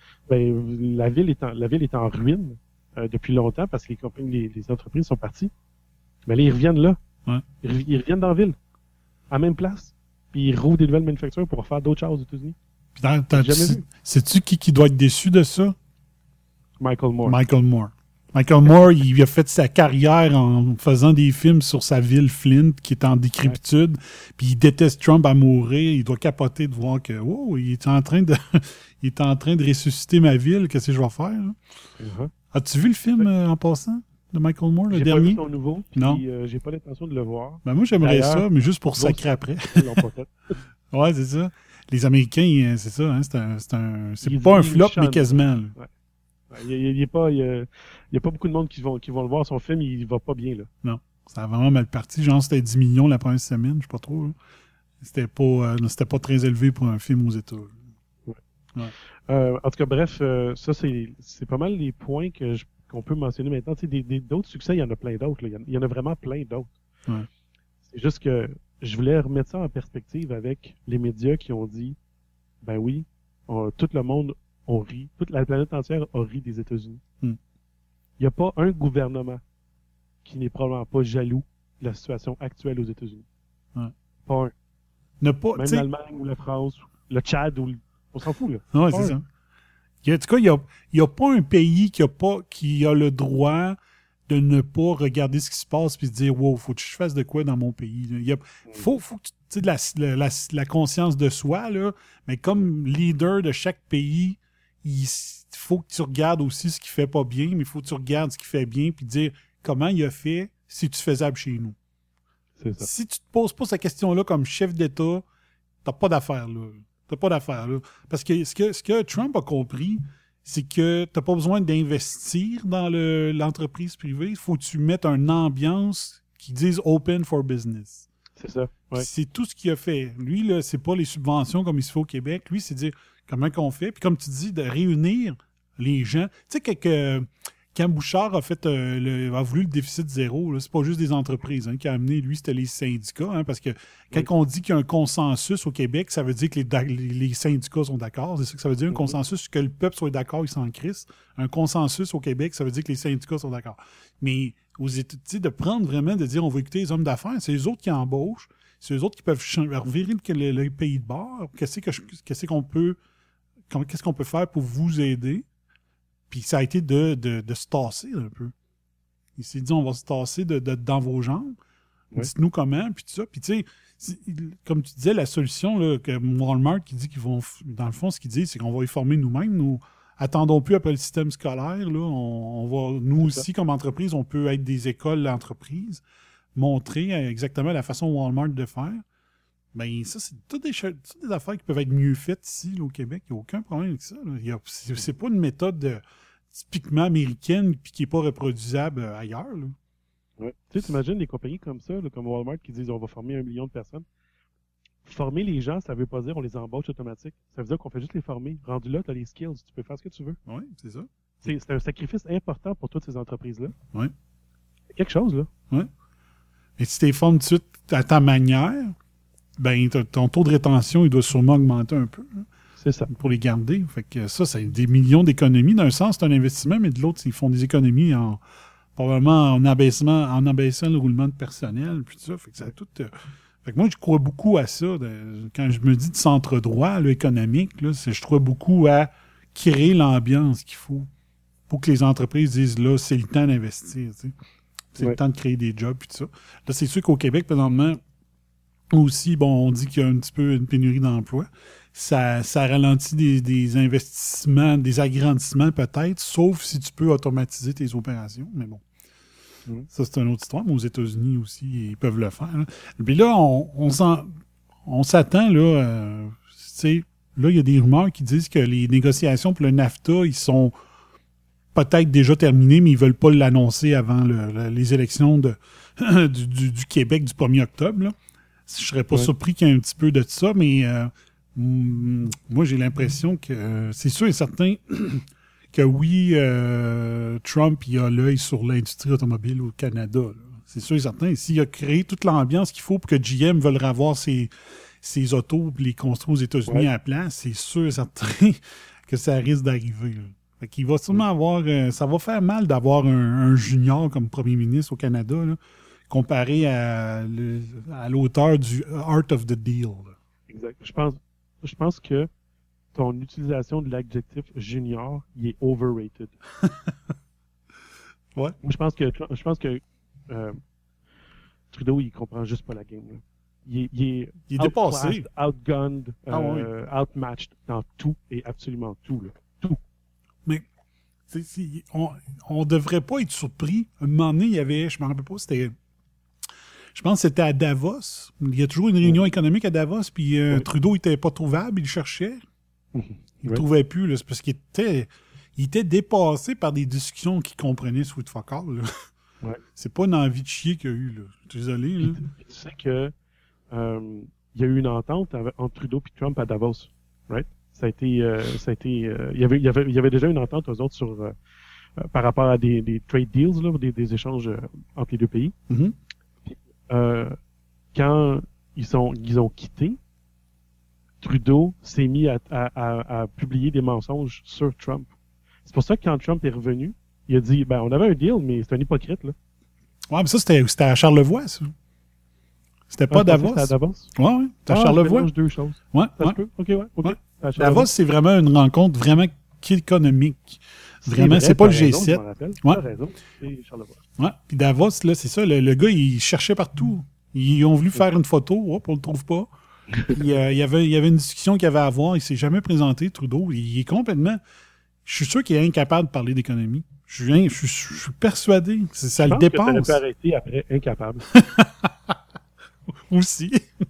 Ben, la ville est en, la ville est en ruine euh, depuis longtemps parce que les compagnies, les, les entreprises sont parties. Mais là, ils reviennent là. Ouais. Ils, ils reviennent dans la ville, à la même place. Puis ils rouvrent des nouvelles manufactures pour faire d'autres choses aux États-Unis. Puis dans, dans, jamais vu. Sais-tu qui, qui doit être déçu de ça? Michael Moore. Michael Moore. Michael Moore, il a fait sa carrière en faisant des films sur sa ville Flint, qui est en décrépitude, ouais. Puis il déteste Trump à mourir, il doit capoter de voir que, wow, il est en train de, il est en train de ressusciter ma ville, qu'est-ce que je vais faire? Hein? Uh-huh. As-tu vu le film euh, en passant de Michael Moore, le j'ai dernier? J'ai pas vu son nouveau, puis non. Euh, j'ai pas l'intention de le voir. Ben moi, j'aimerais D'ailleurs, ça, mais juste pour sacrer après. Ouais, c'est ça. Les Américains, c'est ça, hein, c'est un, c'est un, c'est il pas un flop, mais quasiment. Ouais. Il y a, il y a pas, il y a, il y a pas beaucoup de monde qui vont, qui vont le voir. Son film, il va pas bien, là. Non. Ça a vraiment mal parti. Genre, c'était dix millions la première semaine, je sais pas trop, là. C'était pas, euh, c'était pas très élevé pour un film aux États. Ouais. Ouais. Euh, en tout cas, bref, euh, ça, c'est, c'est pas mal les points que je, qu'on peut mentionner maintenant. Tu sais, des, des, d'autres succès, il y en a plein d'autres, là. Il y en, il y en a vraiment plein d'autres. Ouais. C'est juste que je voulais remettre ça en perspective avec les médias qui ont dit, ben oui, on, tout le monde on rit, toute la planète entière a ri des États-Unis. Il mm. n'y a pas un gouvernement qui n'est probablement pas jaloux de la situation actuelle aux États-Unis. Ouais. Pas un. Ne pas, Même l'Allemagne ou la France, le Tchad, ou le... on s'en fout, là. Ouais, c'est ça. Il y a, en tout cas, il n'y a, il y a pas un pays qui a, pas, qui a le droit de ne pas regarder ce qui se passe et se dire « Wow, faut que je fasse de quoi dans mon pays. » Il y a, faut, faut que tu sais, de la, la, la, la conscience de soi, là, mais comme leader de chaque pays, il faut que tu regardes aussi ce qui fait pas bien, mais il faut que tu regardes ce qui fait bien puis dire comment il a fait si tu faisable chez nous. C'est ça. Si tu te poses pas cette question-là comme chef d'État, t'as pas d'affaire là. T'as pas d'affaire là. Parce que ce que, ce que Trump a compris, c'est que t'as pas besoin d'investir dans le, l'entreprise privée. Il faut que tu mettes une ambiance qui dise « open for business ». C'est ça. Ouais. C'est tout ce qu'il a fait. Lui, là, c'est pas les subventions comme il se fait au Québec. Lui, c'est dire comment qu'on fait. Puis comme tu dis, de réunir les gens. Tu sais, que quand Bouchard a fait euh, le, a voulu le déficit zéro, là, c'est pas juste des entreprises hein, qui a amené, lui, c'était les syndicats. Hein, parce que quand oui. on dit qu'il y a un consensus au Québec, ça veut dire que les, les syndicats sont d'accord. C'est ça que ça veut dire, un mm-hmm. consensus, que le peuple soit d'accord, il s'en crisse. Un consensus au Québec, ça veut dire que les syndicats sont d'accord. Mais aux États, de prendre vraiment, de dire on va écouter les hommes d'affaires, c'est eux autres qui embauchent, c'est eux autres qui peuvent revirer le, le, le pays de bord. Qu'est-ce, que je, qu'est-ce qu'on peut qu'est-ce qu'on peut faire pour vous aider? Puis ça a été de, de, de se tasser un peu. Il s'est dit on va se tasser de, de, dans vos jambes. Oui. Dites-nous comment, puis tout ça. Puis tu sais, comme tu disais, la solution, là, que Walmart qui dit qu'ils vont, dans le fond, ce qu'ils disent, c'est qu'on va y former nous-mêmes. Nous, attendons plus après le système scolaire. Là. On, on va, nous c'est aussi, ça. Comme entreprise, on peut être des écoles d'entreprise, montrer exactement la façon Walmart de faire. Bien, ça, c'est toutes des, toutes des affaires qui peuvent être mieux faites ici, là, au Québec. Il n'y a aucun problème avec ça. Là. Il y a, c'est, c'est pas une méthode de, typiquement américaine puis qui n'est pas reproduisable euh, ailleurs. Là. Ouais. Tu sais, t'imagines des compagnies comme ça, là, comme Walmart, qui disent on va former un million de personnes. Former les gens, ça ne veut pas dire on les embauche automatique. Ça veut dire qu'on fait juste les former. Rendu là, tu as les skills. Tu peux faire ce que tu veux. Oui, c'est ça. C'est, c'est un sacrifice important pour toutes ces entreprises-là. Oui. C'est quelque chose, là. Oui. Et si tu les formes tout de suite à ta manière, ben ton taux de rétention, il doit sûrement augmenter un peu. Hein, c'est ça. Pour les garder. Fait que ça, c'est des millions d'économies. D'un sens, c'est un investissement, mais de l'autre, ils font des économies en probablement en abaissement, en abaissant le roulement de personnel, puis tout ça. Fait que ça a tout. Euh, fait que moi, je crois beaucoup à ça. De, quand je me dis de centre droit, là, économique, là, c'est, je crois beaucoup à créer l'ambiance qu'il faut pour que les entreprises disent là, c'est le temps d'investir. Tu sais. C'est ouais. le temps de créer des jobs, puis tout ça. Là, c'est sûr qu'au Québec, présentement, aussi, bon, on dit qu'il y a un petit peu une pénurie d'emploi. ça, ça ralentit des, des investissements, des agrandissements peut-être, sauf si tu peux automatiser tes opérations. Mais bon, mmh. ça, c'est une autre histoire. Mais aux États-Unis aussi, ils peuvent le faire. Là. Puis là, on, on, s'en, on s'attend, là, euh, tu sais, là, il y a des rumeurs qui disent que les négociations pour le NAFTA, ils sont peut-être déjà terminées, mais ils ne veulent pas l'annoncer avant le, le, les élections de, du, du, du Québec du premier octobre. Là. Je ne serais pas ouais. surpris qu'il y ait un petit peu de ça, mais... Euh, moi, j'ai l'impression que euh, c'est sûr et certain que oui, euh, Trump il a l'œil sur l'industrie automobile au Canada. Là. C'est sûr et certain. Et s'il a créé toute l'ambiance qu'il faut pour que G M veuille avoir ses, ses autos et les construire aux États-Unis ouais. à la place, c'est sûr et certain que ça risque d'arriver. Là. Fait qu'il va sûrement avoir... Euh, ça va faire mal d'avoir un, un junior comme premier ministre au Canada, là, comparé à, le, à l'auteur du Art of the Deal. Là. Exact. Je pense... Je pense que ton utilisation de l'adjectif junior, il est overrated. ouais. Moi, je pense que je pense que euh, Trudeau, il comprend juste pas la game. Là. Il est, il est, il est dépassé, outgunned, ah, euh, oui. outmatched dans tout et absolument tout, là. Tout. Mais c'est, c'est, on, on devrait pas être surpris. Un moment donné, il y avait, je me rappelle pas, c'était. Je pense que c'était à Davos. Il y a toujours une réunion oui. économique à Davos, puis euh, oui. Trudeau n'était pas trouvable, il le cherchait. Il ne oui. trouvait plus, là, c'est parce qu'il était, il était dépassé par des discussions qu'il comprenait sous le fuck all. Ouais. C'est pas une envie de chier qu'il y a eu. Là. Désolé. Là. Tu sais que euh, il y a eu une entente entre Trudeau et Trump à Davos. Right? Ça a été, euh, ça a été, euh, il y avait, il y avait, il y avait déjà une entente aux autres sur euh, par rapport à des, des trade deals, là, des, des échanges euh, entre les deux pays. Mm-hmm. Euh, quand ils sont ils ont quitté, Trudeau s'est mis à, à, à, à publier des mensonges sur Trump. C'est pour ça que quand Trump est revenu, il a dit ben on avait un deal, mais c'est un hypocrite là. Ouais, mais ça c'était, c'était à Charlevoix, ça. C'était pas ah, Davos. C'était à Davos. Ouais, ouais. C'était à ah, Charlevoix. Je deux choses. Ouais. Ça ouais. se peut. Ok, ouais. Ok. Ouais. Davos, c'est vraiment une rencontre vraiment économique. Vraiment, c'est, c'est pas le G sept. Tu as raison, c'est Charlevoix. Ouais. Puis Davos, là, c'est ça. Le, le gars, il cherchait partout. Ils ont voulu faire une photo, hop, on le trouve pas. Puis, euh, il y avait, il y avait une discussion qu'il y avait à avoir. Il s'est jamais présenté, Trudeau. Il est complètement. Je suis sûr qu'il est incapable de parler d'économie. Je suis, je suis, je suis persuadé. C'est, ça je le pense dépasse. Que ça aurait pu arrêter après incapable. Aussi.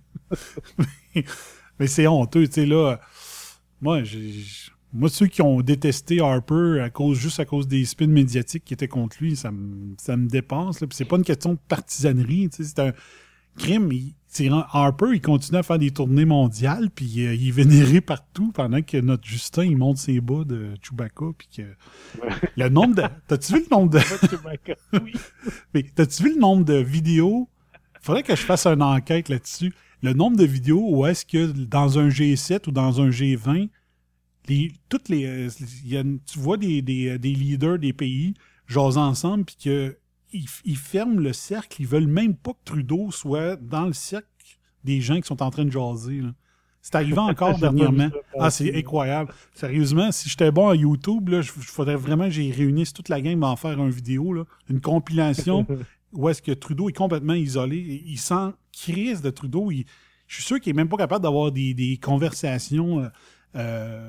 mais, mais c'est honteux, tu sais là. Moi, j'ai. Moi, ceux qui ont détesté Harper à cause, juste à cause des spins médiatiques qui étaient contre lui, ça me, ça me dépasse. Là. Puis c'est pas une question de partisanerie. C'est un crime. Il, Harper, il continue à faire des tournées mondiales, puis euh, il est vénéré partout pendant que notre Justin, il monte ses bas de Chewbacca. Puis que ouais. Le nombre de... T'as-tu vu le nombre de... Chewbacca, oui. Mais t'as-tu vu le nombre de vidéos? Faudrait que je fasse une enquête là-dessus. Le nombre de vidéos où est-ce que dans un G sept ou dans un G vingt... Les, toutes les, euh, y a, tu vois des, des, des leaders des pays jasent ensemble puis que ils, ils ferment le cercle, ils veulent même pas que Trudeau soit dans le cercle des gens qui sont en train de jaser. Là. C'est arrivé encore dernièrement. Ah, c'est incroyable. Sérieusement, si j'étais bon à YouTube, là, je, je faudrait vraiment que j'ai réuni toute la gang pour en faire une vidéo, là, une compilation où est-ce que Trudeau est complètement isolé. Il sent crise de Trudeau. Il, je suis sûr qu'il est même pas capable d'avoir des, des conversations. Euh, Euh,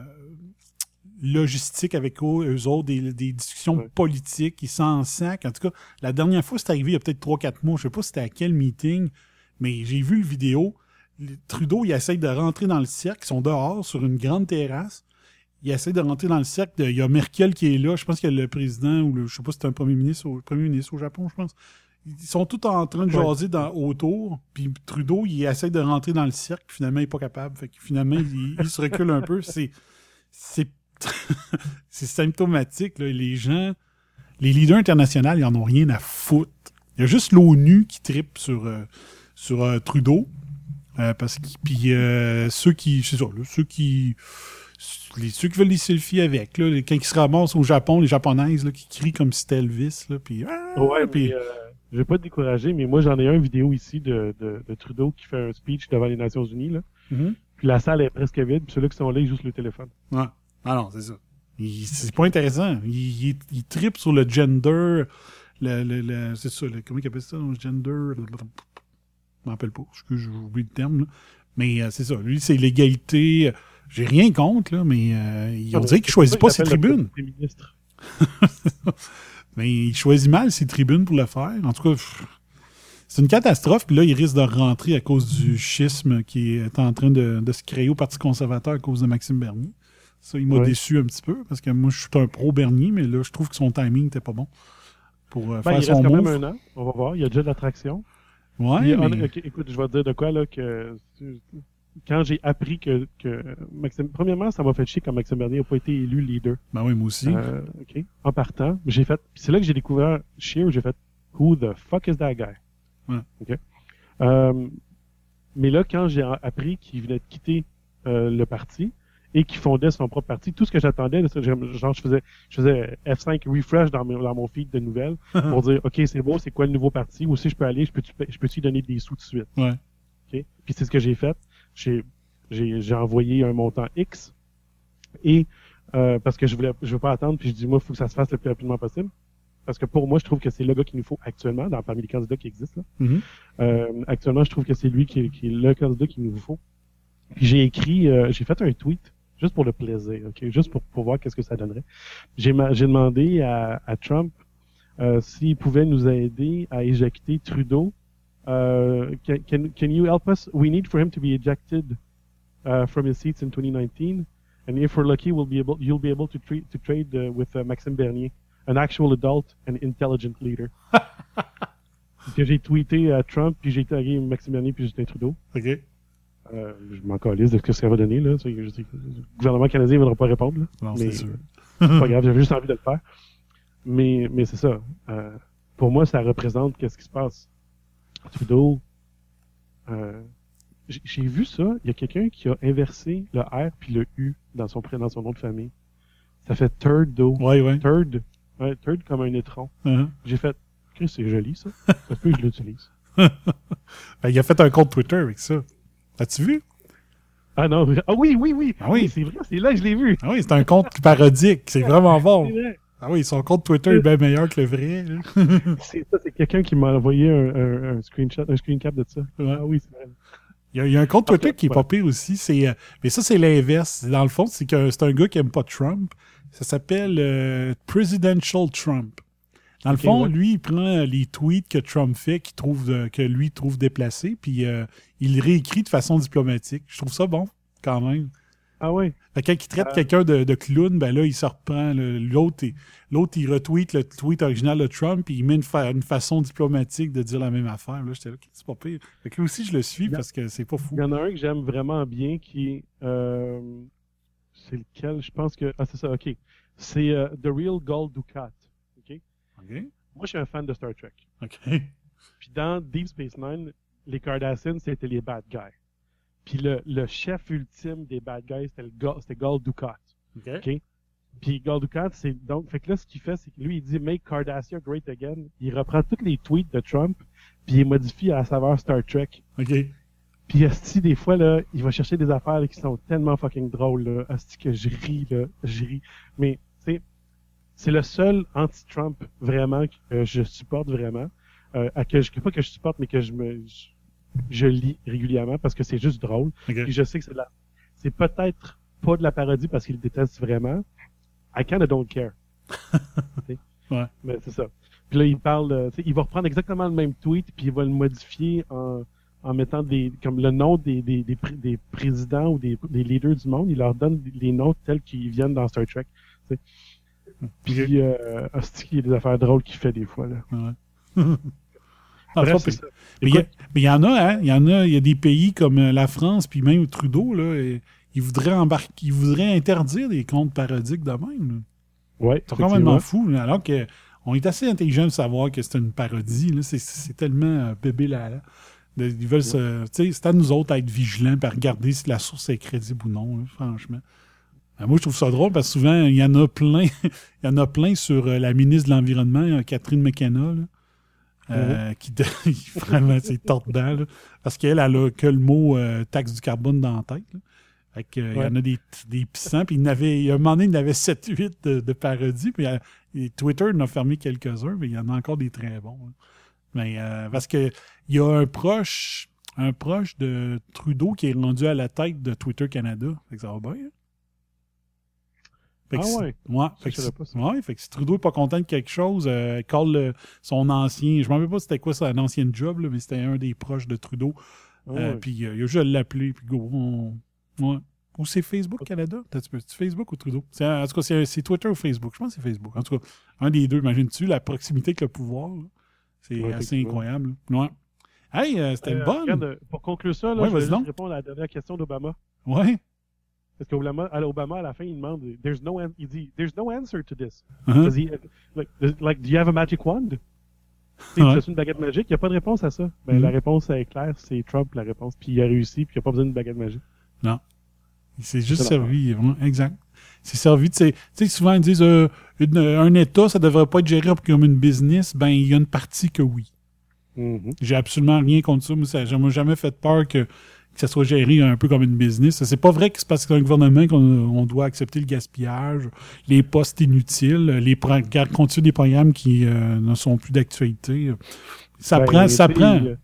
logistique avec eux, eux autres, des, des discussions ouais. politiques, ils s'en sac. En tout cas, la dernière fois, c'est arrivé il y a peut-être trois quatre mois, je sais pas c'était à quel meeting, mais j'ai vu le vidéo. Le, Trudeau, il essaie de rentrer dans le cercle, ils sont dehors sur une grande terrasse. Il essaie de rentrer dans le cercle. De, il y a Merkel qui est là, je pense qu'il y a le président, ou le, je sais pas si c'est un premier ministre, ou le premier ministre au Japon, je pense. Ils sont tous en train de jaser dans, autour, puis Trudeau, il essaie de rentrer dans le cercle, puis finalement, il n'est pas capable. Fait que finalement, il, il se recule un peu. C'est, c'est, c'est symptomatique, là. Les gens, les leaders internationaux, ils en ont rien à foutre. Il y a juste l'ONU qui trippe sur, euh, sur euh, Trudeau. Euh, parce que, puis euh, ceux qui, c'est ça, là, ceux qui, les, ceux qui veulent des selfies avec, là, quand ils se ramassent au Japon, les Japonaises, là, qui crient comme si c'était Elvis, là, puis, ah, ouais, puis, mais, euh... je vais pas te décourager, mais moi, j'en ai un vidéo ici de, de, de Trudeau qui fait un speech devant les Nations Unies, là. Mm-hmm. Puis la salle est presque vide, puis ceux-là qui sont là, ils jouent sur le téléphone. Ouais. Ah non, c'est ça. Il, c'est pas intéressant. Il, il, il trippe sur le gender, le, le, le c'est ça, le, comment il appelle ça, le gender, le, je m'en rappelle pas, excuse, j'ai oublié le terme, là. Mais euh, c'est ça. Lui, c'est l'égalité. j'ai rien contre, là, mais euh, ils ont dit qu'il ne choisit pas ses tribunes. Mais il choisit mal ses tribunes pour le faire. En tout cas, pff, c'est une catastrophe. Puis là, il risque de rentrer à cause du schisme qui est en train de, de se créer au Parti conservateur à cause de Maxime Bernier. Ça, il m'a ouais. déçu un petit peu parce que moi, je suis un pro Bernier, mais là, je trouve que son timing n'était pas bon pour euh, ben, faire son move. Il reste quand même un an. On va voir. Il y a déjà de l'attraction. Ouais, Puis, mais... on, okay, écoute, je vais te dire de quoi, là, que quand j'ai appris que, que Maxime... Premièrement, ça m'a fait chier quand Maxime Bernier n'a pas été élu leader. Ben oui, moi aussi. Euh, OK. En partant, j'ai fait... C'est là que j'ai découvert Scheer, j'ai fait « Who the fuck is that guy? Ouais. » OK. Euh, mais là, quand j'ai appris qu'il venait de quitter euh, le parti et qu'il fondait son propre parti, tout ce que j'attendais, genre, je faisais, je faisais F cinq refresh dans, mes, dans mon feed de nouvelles pour dire « OK, c'est beau, c'est quoi le nouveau parti? Où si je peux aller? Je peux-tu je peux-tu donner des sous tout de suite? » Ouais. OK. Puis c'est ce que j'ai fait. J'ai, j'ai, j'ai envoyé un montant X et euh, parce que je voulais je veux pas attendre, puis je dis moi, il faut que ça se fasse le plus rapidement possible. Parce que pour moi, je trouve que c'est le gars qu'il nous faut actuellement, dans parmi les candidats qui existent. Là. Mm-hmm. Euh, actuellement, je trouve que c'est lui qui, qui est le candidat qu'il nous faut. Puis j'ai écrit, euh, j'ai fait un tweet, juste pour le plaisir, ok, juste pour, pour voir qu'est-ce que ça donnerait. J'ai, j'ai demandé à, à Trump euh, s'il pouvait nous aider à éjecter Trudeau. Uh, can, can can you help us? We need for him to be ejected uh, from his seats in twenty nineteen, and if we're lucky, we'll be able, you'll be able to, treat, to trade uh, with uh, Maxime Bernier, an actual adult and intelligent leader. Que j'ai tweeté à Trump, puis j'ai tagué Maxime Bernier puis Justin Trudeau. Ok. Euh, je m'en calisse de ce que ça va donner là. Je dis, le gouvernement canadien ne viendra pas répondre. Là. Non, mais, c'est sûr. C'est pas grave, j'avais juste envie de le faire. Mais mais c'est ça. Euh, pour moi, ça représente qu'est-ce qui se passe. Trudeau, euh, j'ai vu ça, il y a quelqu'un qui a inversé le R puis le U dans son prénom, dans son nom de famille. Ça fait Turdo. Ouais, ouais. Turd. Ouais, Turd comme un étron. Uh-huh. J'ai fait, c'est joli ça. Ça peut que je l'utilise. Ben, il a fait un compte Twitter avec ça. As-tu vu? Ah non, ah oui, oui, oui. Ah oui. oui c'est vrai, c'est là que je l'ai vu. Ah oui, c'est un compte parodique, c'est vraiment bon. C'est vrai. Ah oui, son compte Twitter est bien meilleur que le vrai. C'est ça, c'est quelqu'un qui m'a envoyé un, un, un screenshot, un screen cap de ça. Ouais. Ah oui, c'est vrai. Il y, a, il y a un compte Twitter qui est pas pire aussi. C'est, euh, mais ça, c'est l'inverse. Dans le fond, c'est que c'est un gars qui aime pas Trump. Ça s'appelle euh, Presidential Trump. Dans le okay, fond, ouais. lui, il prend les tweets que Trump fait, qu'il trouve, euh, que lui trouve déplacés, puis euh, il les réécrit de façon diplomatique. Je trouve ça bon, quand même. Ah oui. Fait que quand il traite euh... quelqu'un de, de clown, ben là, il se reprend. Le, l'autre, il, l'autre, il retweet le tweet original de Trump, puis il met une, fa- une façon diplomatique de dire la même affaire. Là, j'étais là, c'est pas pire. Fait que lui aussi, je le suis parce que c'est pas fou. Il y en a un que j'aime vraiment bien qui euh, c'est lequel? Je pense que... Ah, c'est ça, OK. C'est uh, The Real Gul Dukat. OK? OK. Moi, je suis un fan de Star Trek. OK. Puis dans Deep Space Nine, les Cardassians, c'était les bad guys. Puis le, le chef ultime des bad guys, c'était, le Gul, c'était Gul Dukat. OK. OK? Puis Gul Dukat, c'est donc... Fait que là, ce qu'il fait, c'est que lui, il dit « Make Cardassia great again ». Il reprend tous les tweets de Trump, puis il modifie à la saveur Star Trek. OK. Puis Asti, des fois, là, il va chercher des affaires là, qui sont tellement fucking drôles, là. Asti, que je ris, là. Je ris. Mais, tu sais, c'est le seul anti-Trump, vraiment, que je supporte vraiment. Euh, à que je... Pas que je supporte, mais que je me... Je, je lis régulièrement parce que c'est juste drôle. Okay. Puis je sais que c'est de la... C'est peut-être pas de la parodie parce qu'il déteste vraiment. I kinda don't care. Ouais. Mais c'est ça. Puis là, il parle... Euh, il va reprendre exactement le même tweet, puis il va le modifier en... en mettant des comme le nom des, des, des, des présidents ou des, des leaders du monde, il leur donne les noms tels qu'ils viennent dans Star Trek. T'sais. Puis, euh, hostie, il y a des affaires drôles qu'il fait des fois. Là. Ouais. Bref, c'est ça. Mais il y en a, hein, il y en a, il y a des pays comme la France, puis même Trudeau, là, et, ils voudraient embarquer, ils voudraient interdire des comptes parodiques de même. Ouais. C'est complètement fou, là, alors que on est assez intelligent de savoir que c'est une parodie. Là, c'est, c'est tellement euh, bébé là. là. Ils veulent se, tu sais, c'est à nous autres à être vigilants et à regarder si la source est crédible ou non, là, franchement. Ben, moi, je trouve ça drôle parce que souvent, il y en a plein, il y en a plein sur euh, la ministre de l'Environnement, Catherine McKenna, là, euh, mm-hmm. qui vraiment, c'est tordant, là, parce qu'elle, elle a que le mot euh, taxe du carbone dans la tête. Là. Fait que, euh, ouais. Il y en a des, des pissants, puis il y en avait, il y a un moment donné, il y en avait sept huit de, de parodies, puis euh, Twitter en a fermé quelques-uns, mais il y en a encore des très bons. Là. Mais euh, parce que il y a un proche, un proche de Trudeau qui est rendu à la tête de Twitter Canada. Fait que ça va bien. Hein? Fait que ah si, ouais? Ouais, fait que, si, ouais, fait que si Trudeau n'est pas content de quelque chose, euh, call le, son ancien, je ne me rappelle pas c'était quoi son ancien job, là, mais c'était un des proches de Trudeau. Ah euh, ouais. Puis euh, il a juste à l'appeler, puis go, on... Ouais. Ou c'est Facebook Canada? C'est Facebook ou Trudeau? C'est, en tout cas, c'est, c'est Twitter ou Facebook. Je pense que c'est Facebook. En tout cas, un des deux, imagine-tu, la proximité avec le pouvoir. Là. C'est ouais, assez incroyable. Ouais. Hey, euh, c'était euh, bonne. Regarde, pour conclure ça, là, ouais, je vais juste donc. répondre à la dernière question d'Obama. Ouais. Parce qu'Obama, à Obama, à la fin, il demande, There's no an- il dit, There's no answer to this. Uh-huh. He, like, like, do you have a magic wand? Tu ouais. as une baguette magique? Il n'y a pas de réponse à ça. Ben, mm-hmm. La réponse est claire, c'est Trump, la réponse. Puis il a réussi, puis il n'y a pas besoin d'une baguette magique. Non. Il s'est juste c'est servi, vraiment, exact. Il s'est servi de ses... Tu sais, souvent, ils disent, euh, une, un État, ça devrait pas être géré comme une business. Ben, il y a une partie que oui. Mm-hmm. J'ai absolument rien contre ça. Moi, ça m'a jamais fait peur que, que ça soit géré un peu comme une business. C'est pas vrai que c'est parce que c'est un gouvernement qu'on on doit accepter le gaspillage, les postes inutiles, les pro- continuer des programmes qui euh, ne sont plus d'actualité. Ça ben, prend, ça prend. Il,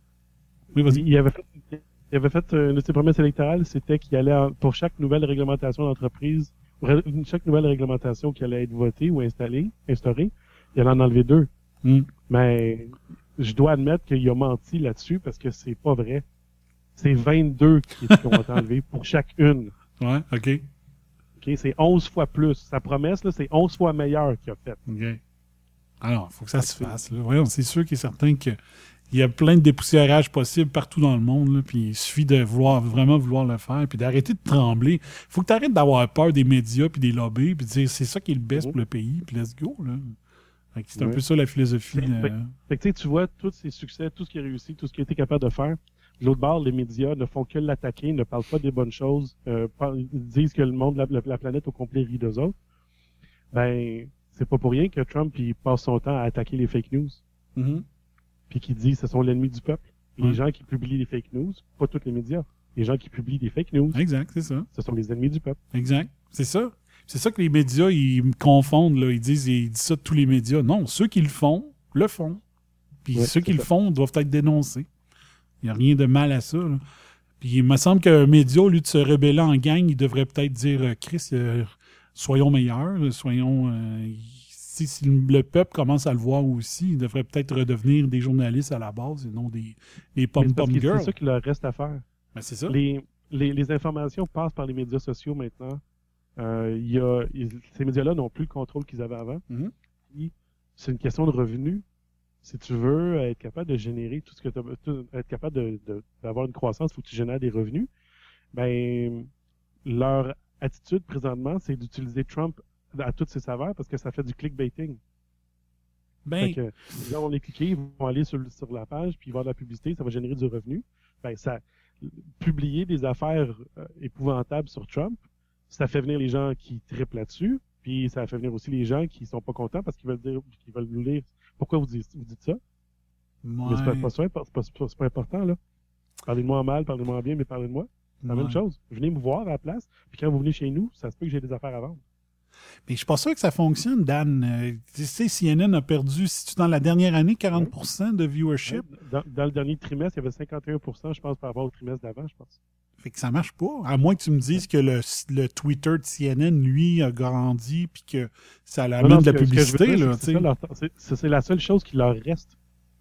oui, vas-y. Il avait fait, il avait fait une de ses promesses électorales, c'était qu'il allait, en, pour chaque nouvelle réglementation d'entreprise, chaque nouvelle réglementation qui allait être votée ou installée, instaurée, il allait en enlever deux. Mm. Mais je dois admettre qu'il a menti là-dessus parce que c'est pas vrai. C'est vingt-deux qui, qui ont été enlevés pour chaque une. Ouais, OK. OK, c'est onze fois plus. Sa promesse, là, c'est onze fois meilleur qu'il a fait. OK. Alors, il faut que ça se fasse. Là. Voyons, c'est sûr qu'il est certain qu'il y a plein de dépoussiérages possibles partout dans le monde. Là, puis il suffit de vouloir vraiment vouloir le faire puis d'arrêter de trembler. Il faut que tu arrêtes d'avoir peur des médias puis des lobbies puis de dire c'est ça qui est le best mmh. pour le pays puis let's go. Là. Fait que c'est ouais. un peu ça la philosophie. Fait, euh... fait, fait que tu vois tous ses succès, tout ce qu'il a réussi, tout ce qu'il a été capable de faire. De l'autre bord, les médias ne font que l'attaquer, ne parlent pas des bonnes choses, euh, ils disent que le monde, la, la planète au complet rit d'eux autres. Ben, c'est pas pour rien que Trump il passe son temps à attaquer les fake news. Mm-hmm. Puis qu'il dit que ce sont l'ennemi du peuple. Les ouais. gens qui publient les fake news, pas tous les médias, les gens qui publient des fake news. Exact, c'est ça. Ce sont les ennemis du peuple. Exact, c'est ça. C'est ça que les médias, ils me confondent, là. Ils disent, ils disent ça de tous les médias. Non, ceux qui le font, le font. Puis ouais, ceux qui ça. le font doivent être dénoncés. Il n'y a rien de mal à ça. Là. Puis il me semble qu'un média, au lieu de se rebeller en gang, il devrait peut-être dire euh, Chris, euh, soyons meilleurs, soyons. Euh, si, si le peuple commence à le voir aussi, il devrait peut-être redevenir des journalistes à la base et non des, des pom-pom girls. C'est ça qu'il leur reste à faire. Ben, c'est ça. Les, les, les informations passent par les médias sociaux maintenant. Euh, y a, y, ces médias-là n'ont plus le contrôle qu'ils avaient avant. Mm-hmm. C'est une question de revenus. Si tu veux être capable de générer tout ce que tu as, être capable de, de, d'avoir une croissance, il faut que tu génères des revenus. Ben, leur attitude présentement, c'est d'utiliser Trump à toutes ses saveurs parce que ça fait du clickbaiting. Ben, fait que, les gens vont les cliquer, ils vont aller sur, sur la page, puis ils vont avoir de la publicité, ça va générer du revenu. Ben, ça, publier des affaires euh, épouvantables sur Trump, ça fait venir les gens qui trippent là-dessus, puis ça fait venir aussi les gens qui sont pas contents parce qu'ils veulent dire, qu'ils veulent nous lire. Pourquoi vous dites, vous dites ça? Ouais. Mais c'est pas, pas, ça, c'est pas, c'est pas, c'est pas important, là. Parlez-moi en mal, parlez-moi en bien, mais parlez-moi. C'est la ouais. même chose. Venez me voir à la place, puis quand vous venez chez nous, ça se peut que j'ai des affaires à vendre. Mais je suis pas sûr que ça fonctionne, Dan. Euh, tu sais, C N N a perdu, si tu dans la dernière année, quarante pour cent de viewership. Ouais. Dans, dans le dernier trimestre, il y avait cinquante et un pour cent, je pense, par rapport au trimestre d'avant, je pense. Fait que ça marche pas. À moins que tu me dises que le, le Twitter de C N N, lui, a grandi puis que ça amène non, non, de la que, publicité. Que dire, là, c'est, ça, leur, c'est, c'est la seule chose qui leur reste.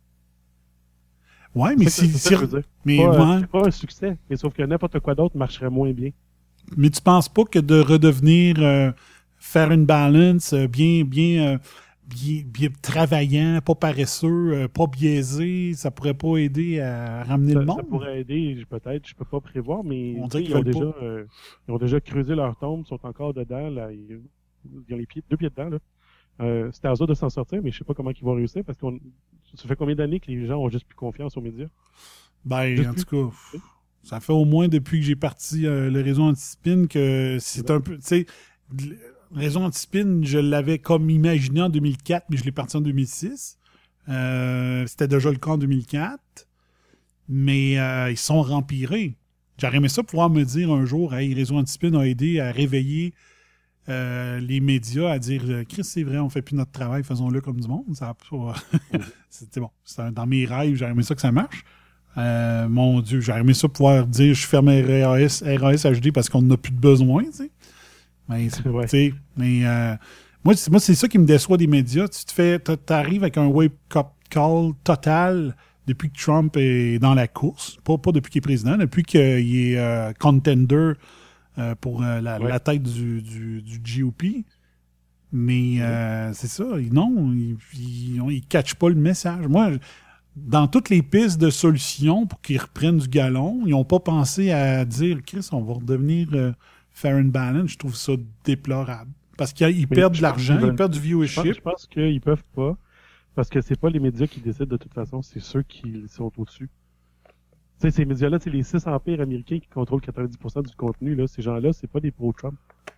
Ouais, mais si... C'est, si mais pas, ouais. c'est pas un succès, mais sauf que n'importe quoi d'autre marcherait moins bien. Mais tu penses pas que de redevenir... Euh, faire une balance euh, bien, bien, euh, bien, bien travaillant, pas paresseux, euh, pas biaisé, ça pourrait pas aider à ramener ça, le monde? Ça pourrait aider, peut-être, je peux pas prévoir, mais on dirait ils, ont déjà, euh, ils ont déjà creusé leur tombe, sont encore dedans, là, ils, ils ont les pieds, deux pieds dedans, là. Euh, c'était à eux de s'en sortir, mais je sais pas comment ils vont réussir, parce qu'on ça fait combien d'années que les gens ont juste plus confiance aux médias? Ben, juste en plus. tout cas, ça fait au moins depuis que j'ai parti euh, le réseau Antispin que c'est ouais. un peu, tu sais, le réseau Antispin, je l'avais comme imaginé en deux mille quatre, mais je l'ai parti en deux mille six. Euh, c'était déjà le cas en deux mille quatre. Mais euh, ils sont rempirés. J'aurais aimé ça pouvoir me dire un jour, hey, Réseau Antispin a aidé à réveiller euh, les médias, à dire Chris, c'est vrai, on fait plus notre travail, faisons-le comme du monde. Ça a pas... C'était bon. C'était dans mes rêves, j'aurais aimé ça que ça marche. Euh, mon Dieu, j'aurais aimé ça pouvoir dire je ferme R A S, R A S H D parce qu'on n'a plus de besoin, tu sais. Mais, ouais. tu sais, mais euh, moi, c'est, moi, c'est ça qui me déçoit des médias. Tu te fais, t'arrives avec un wake-up call total depuis que Trump est dans la course. Pas, pas depuis qu'il est président, depuis qu'il est euh, contender euh, pour euh, la, ouais. la tête du, du, du G O P. Mais euh, c'est ça, non, ils ne catchent pas le message. Moi, dans toutes les pistes de solutions pour qu'ils reprennent du galon, ils n'ont pas pensé à dire « Chris, on va redevenir euh, fair and balance ». Je trouve ça déplorable. Parce qu'ils perdent de l'argent, ils perdent du viewership. Je pense, je pense qu'ils peuvent pas, parce que c'est pas les médias qui décident de toute façon, c'est ceux qui sont au-dessus. Tu sais, ces médias-là, c'est les six empires américains qui contrôlent quatre-vingt-dix pour cent du contenu. Là. Ces gens-là, c'est pas des pro-Trump.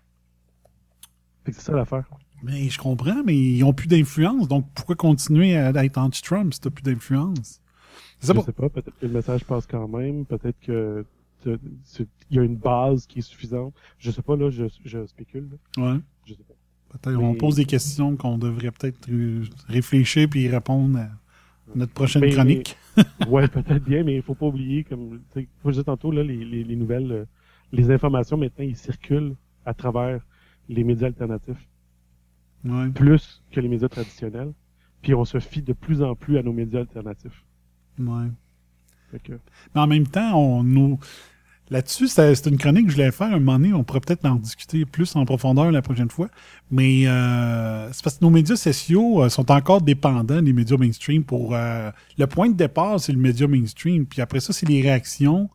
Fait que c'est ça l'affaire. Mais je comprends, mais ils n'ont plus d'influence. Donc, pourquoi continuer à être anti-Trump si tu n'as plus d'influence? Je ne sais pas. Peut-être que le message passe quand même. Peut-être que il y a une base qui est suffisante. Je sais pas, là, je, je spécule. Là. Ouais. Je sais pas. Peut-être mais... on pose des questions qu'on devrait peut-être réfléchir puis y répondre à notre prochaine mais, chronique. Mais, ouais, peut-être bien, mais il faut pas oublier, comme comme je disais tantôt, là, les, les, les nouvelles, les informations maintenant, ils circulent à travers les médias alternatifs. Ouais. Plus que les médias traditionnels. Puis on se fie de plus en plus à nos médias alternatifs. Ouais. Fait que... Mais en même temps, on nous... là-dessus, c'est, c'est une chronique que je voulais faire un moment donné. On pourrait peut-être en discuter plus en profondeur la prochaine fois. Mais euh, c'est parce que nos médias sociaux euh, sont encore dépendants des médias mainstream. Pour euh, le point de départ, c'est le média mainstream. Puis après ça, c'est les réactions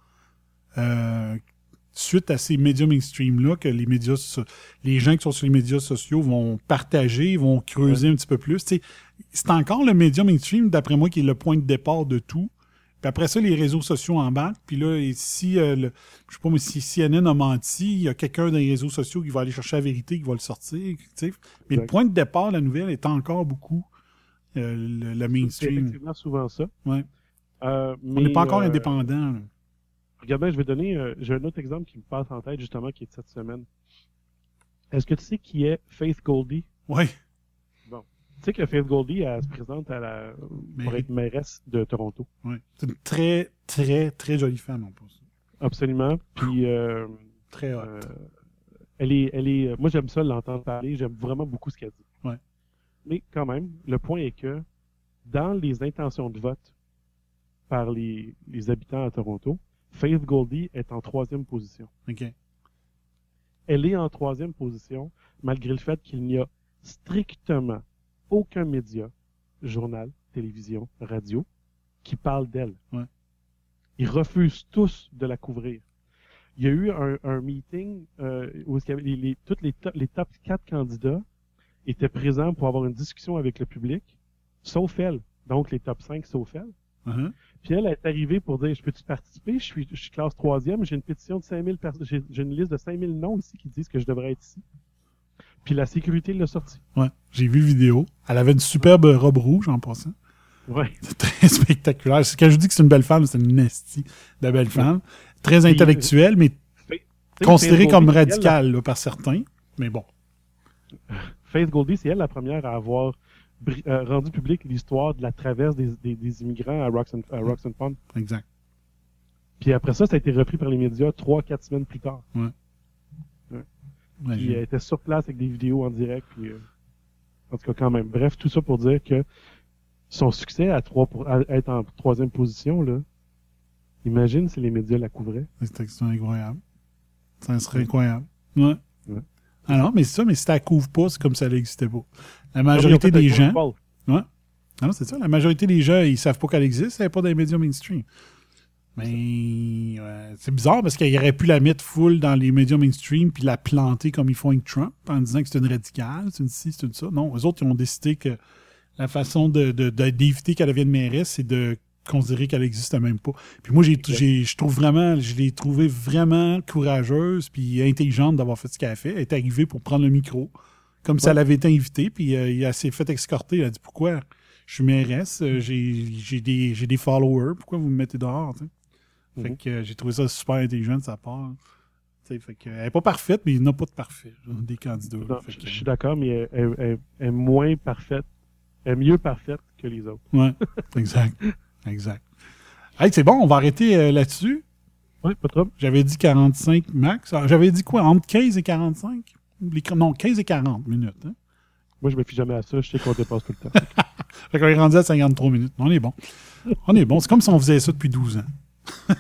euh, suite à ces médias mainstream-là que les médias, les gens qui sont sur les médias sociaux vont partager, vont creuser ouais. un petit peu plus. T'sais, c'est encore le média mainstream, d'après moi, qui est le point de départ de tout. Puis après ça, les réseaux sociaux embarquent. Puis là, et si, euh, le, je sais pas, mais si C N N a menti, il y a quelqu'un dans les réseaux sociaux qui va aller chercher la vérité, qui va le sortir. T'sais. Mais exact. Le point de départ de la nouvelle est encore beaucoup euh, le, le mainstream. C'est effectivement souvent ça. Ouais. Euh, On n'est pas encore euh, indépendant. Là. Regardez, je vais donner, euh, j'ai un autre exemple qui me passe en tête, justement, qui est de cette semaine. Est-ce que tu sais qui est Faith Goldy? Oui. Bon. Tu sais que Faith Goldy, elle se présente à la, Mais... pour être mairesse de Toronto. Oui. C'est une très, très, très jolie femme, on pense. Absolument. Puis, euh, très hot. Euh, elle est, elle est, moi, j'aime ça l'entendre parler. J'aime vraiment beaucoup ce qu'elle dit. Ouais. Mais quand même, le point est que dans les intentions de vote par les, les habitants à Toronto, Faith Goldy est en troisième position. OK. Elle est en troisième position, malgré le fait qu'il n'y a strictement aucun média, journal, télévision, radio, qui parle d'elle. Ouais. Ils refusent tous de la couvrir. Il y a eu un, un meeting euh, où il y avait les, les, tous les, to- les top quatre candidats étaient présents pour avoir une discussion avec le public, sauf elle. Donc, les top cinq, sauf elle. Uh-huh. Puis elle est arrivée pour dire, je peux-tu participer? Je suis, je suis classe troisième, j'ai une pétition de cinq mille personnes, j'ai, j'ai une liste de cinq mille noms ici qui disent que je devrais être ici. Puis la sécurité l'a sorti. Ouais, j'ai vu vidéo. Elle avait une superbe robe rouge en passant. Ouais. C'est très spectaculaire. Quand je dis que c'est une belle femme, c'est une nasty de belle femme. Ouais. Très intellectuelle, mais Faith, considérée comme Goldie, radicale elle, là, par certains. Mais bon. Faith Goldy, c'est elle la première à avoir Euh, rendu public l'histoire de la traverse des, des, des immigrants à Roxanne, à Roxanne Pond. Exact. Puis après ça, ça a été repris par les médias trois, quatre semaines plus tard. Ouais. Ouais. ouais puis elle était sur place avec des vidéos en direct. Puis, euh, en tout cas, quand même. Bref, tout ça pour dire que son succès à, trois pour, à être en troisième position, là, imagine si les médias la couvraient. C'est incroyable. Ça serait incroyable. Ouais. ouais. Ah non, mais c'est ça, mais si tu la couvres pas, c'est comme si elle n'existait pas. La majorité des gens. Ouais. Non, c'est ça. La majorité des gens, ils savent pas qu'elle existe, elle n'est pas dans les médias mainstream. Mais euh, c'est bizarre parce qu'il aurait pu la mettre full dans les médias mainstream puis la planter comme ils font avec Trump en disant que c'est une radicale, c'est une ci, c'est une ça. Non, eux autres, ils ont décidé que la façon de, de, de, d'éviter qu'elle devienne mairesse, c'est de considérer qu'elle n'existe même pas. Puis moi, j'ai, j'ai, je trouve vraiment, je l'ai trouvée vraiment courageuse puis intelligente d'avoir fait ce qu'elle a fait. Elle est arrivée pour prendre le micro, comme ouais. si elle avait été invitée, puis euh, elle s'est fait escorter. Elle a dit, pourquoi je suis mairesse, euh, j'ai, j'ai, des, j'ai des followers, pourquoi vous me mettez dehors? T'sais? Mm-hmm. Fait que euh, j'ai trouvé ça super intelligent de sa part. T'sais, fait que, elle n'est pas parfaite, mais il n'y en a pas de parfait, genre, des candidats. Non, fait je, que, je suis d'accord, mais elle, elle, elle, elle est moins parfaite, elle est mieux parfaite que les autres. Ouais, exact. Exact. Hey, c'est bon, on va arrêter euh, là-dessus. Oui, pas trop. J'avais dit quarante-cinq max. Alors, j'avais dit quoi, entre quinze et quarante-cinq? Les, non, quinze et quarante minutes. Hein? Moi, je me fie jamais à ça. Je sais qu'on dépasse tout le temps. Fait qu'on est rendu à cinquante-trois minutes. On est bon. On est bon. C'est comme si on faisait ça depuis douze ans.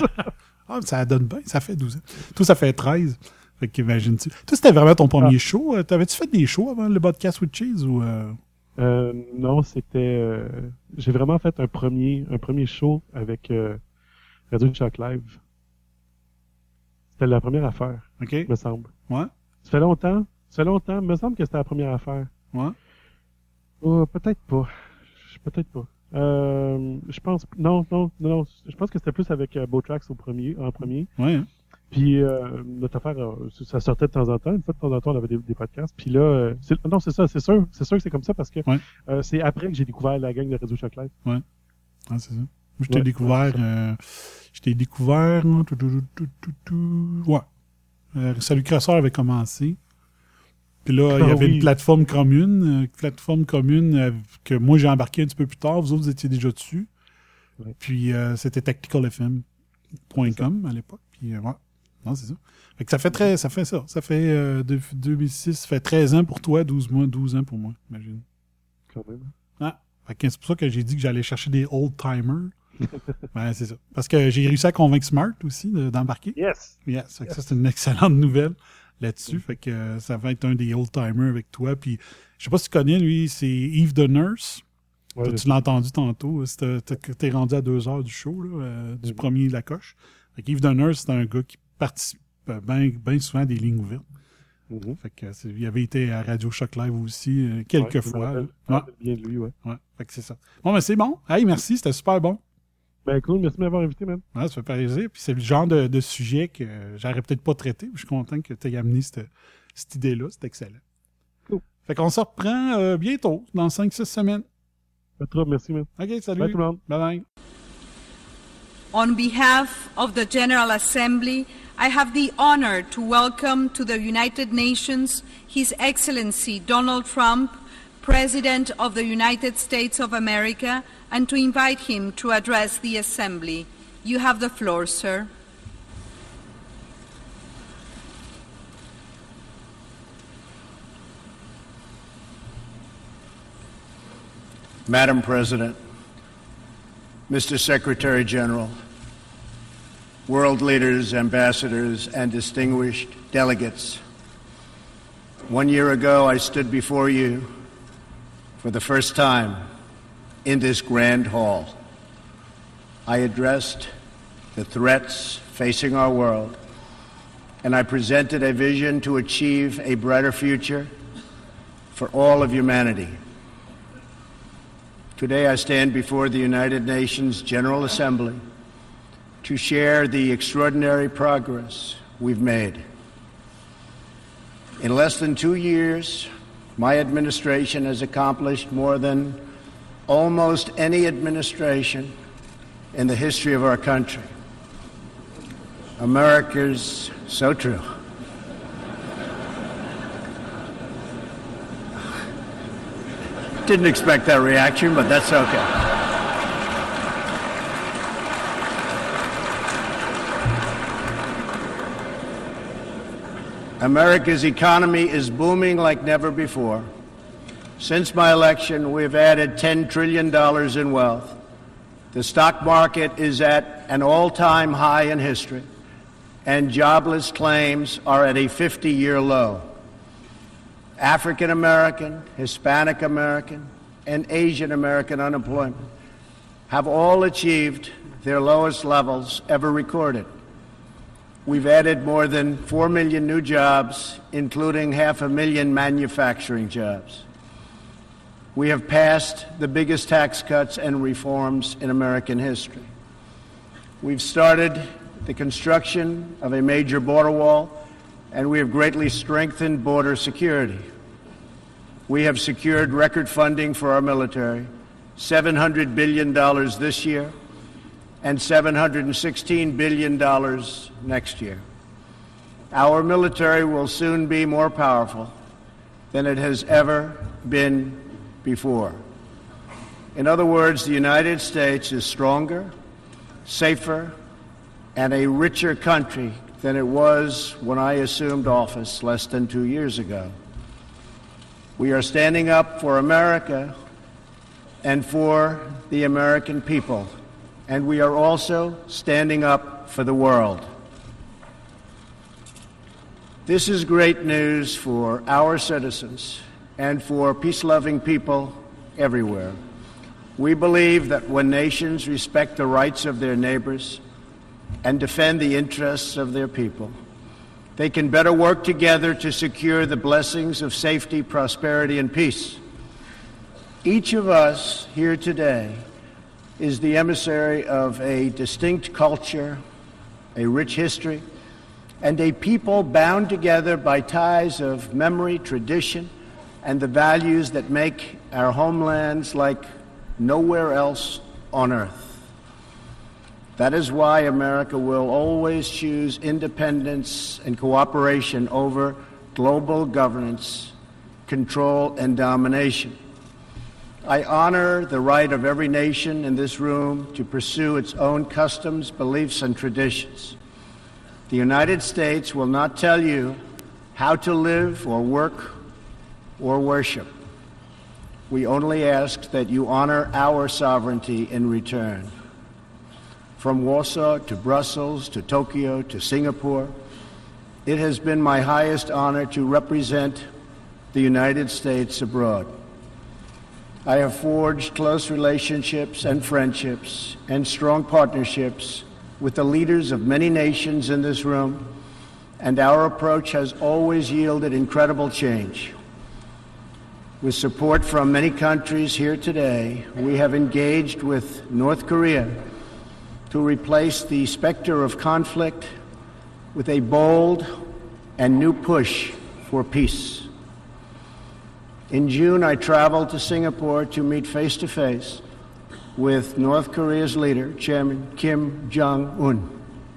Ah, ça donne bien. Ça fait douze ans. Toi, ça fait treize. Fait qu'imagine-tu. Toi, c'était vraiment ton premier ah. show. T'avais-tu fait des shows avant le podcast with Cheese ou... Euh... Euh, non, c'était... Euh, j'ai vraiment fait un premier, un premier show avec euh, Radio Shock Live. C'était la première affaire, OK. me semble. Ouais. Ça fait longtemps. Ça fait longtemps. Me semble que c'était la première affaire. Ouais. Oh, peut-être pas. Peut-être pas. Euh, je pense... Non, non, non, non. Je pense que c'était plus avec euh, Botrax au premier, en premier. Ouais. Hein. Puis euh, notre affaire, euh, ça sortait de temps en temps. Une fois de temps en temps, on avait des, des podcasts. Puis là, euh, c'est, non, c'est ça, c'est sûr. C'est sûr que c'est comme ça parce que ouais. euh, c'est après que j'ai découvert la gang de Radio Shock Live. Ouais. Ah, c'est ça. Moi, je t'ai ouais, découvert... Ouais, euh, je t'ai découvert... Tout, tout, tout, tout, tout, ouais. Euh, Salut Crasseur avait commencé. Puis là, il y avait oui. une plateforme commune. Une plateforme commune euh, que moi, j'ai embarqué un petit peu plus tard. Vous autres, vous étiez déjà dessus. Ouais. Puis euh, c'était tactical f m point com à l'époque. Puis euh, ouais. Non, c'est ça. Fait que ça fait très, ça fait ça. Ça fait euh, de, deux mille six, ça fait treize ans pour toi, douze mois, douze ans pour moi, imagine. Quand même. Ah, fait que c'est pour ça que j'ai dit que j'allais chercher des old-timers. Ben, c'est ça. Parce que j'ai réussi à convaincre Smart aussi de, d'embarquer. Yes! Yes. Fait que yes. ça, c'est une excellente nouvelle là-dessus. Mm-hmm. Fait que euh, ça va être un des old-timers avec toi. Puis, je sais pas si tu connais, lui, c'est Yves the Nurse. Ouais, toi, tu l'as entendu tantôt. T'es, t'es rendu à deux heures du show, là, euh, du mm-hmm. premier de la coche. Fait que Yves the Nurse, c'est un gars qui participe bien ben souvent à des lignes ouvertes. Mm-hmm. Fait que c'est, il avait été à Radio Shock Live aussi euh, quelques ouais, fois. Je me rappelle bien de lui, ouais. Ouais. Fait que c'est ça. Bon, ben c'est bon. Hey, merci, c'était super bon. Ben cool, merci de m'avoir invité, man. Ouais, ça fait plaisir. Puis c'est le genre de, de sujet que j'aurais peut-être pas traité. Je suis content que tu aies amené cette, cette idée-là. C'est excellent. Cool. Fait qu'on se reprend euh, bientôt, dans cinq six semaines. Pas trop, merci, man. OK, salut. Bye tout le monde. Bye bye. On behalf of the General Assembly, I have the honor to welcome to the United Nations His Excellency Donald Trump, President of the United States of America, and to invite him to address the Assembly. You have the floor, sir. Madam President, Mister Secretary General, world leaders, ambassadors, and distinguished delegates, one year ago I stood before you for the first time in this grand hall. I addressed the threats facing our world, and I presented a vision to achieve a brighter future for all of humanity. Today I stand before the United Nations General Assembly to share the extraordinary progress we've made. In less than two years, my administration has accomplished more than almost any administration in the history of our country. America's so true. Didn't expect that reaction, but that's okay. America's economy is booming like never before. Since my election, we've added ten trillion dollars in wealth. The stock market is at an all-time high in history, and jobless claims are at a fifty-year low. African American, Hispanic American, and Asian American unemployment have all achieved their lowest levels ever recorded. We've added more than four million new jobs, including half a million manufacturing jobs. We have passed the biggest tax cuts and reforms in American history. We've started the construction of a major border wall, and we have greatly strengthened border security. We have secured record funding for our military, seven hundred billion dollars this year, and seven hundred sixteen billion dollars next year. Our military will soon be more powerful than it has ever been before. In other words, the United States is stronger, safer, and a richer country than it was when I assumed office less than two years ago. We are standing up for America and for the American people, and we are also standing up for the world. This is great news for our citizens and for peace-loving people everywhere. We believe that when nations respect the rights of their neighbors and defend the interests of their people, they can better work together to secure the blessings of safety, prosperity, and peace. Each of us here today is the emissary of a distinct culture, a rich history, and a people bound together by ties of memory, tradition, and the values that make our homelands like nowhere else on earth. That is why America will always choose independence and cooperation over global governance, control, and domination. I honor the right of every nation in this room to pursue its own customs, beliefs, and traditions. The United States will not tell you how to live or work or worship. We only ask that you honor our sovereignty in return. From Warsaw to Brussels to Tokyo to Singapore, it has been my highest honor to represent the United States abroad. I have forged close relationships and friendships and strong partnerships with the leaders of many nations in this room, and our approach has always yielded incredible change. With support from many countries here today, we have engaged with North Korea to replace the specter of conflict with a bold and new push for peace. In June, I traveled to Singapore to meet face-to-face with North Korea's leader, Chairman Kim Jong-un.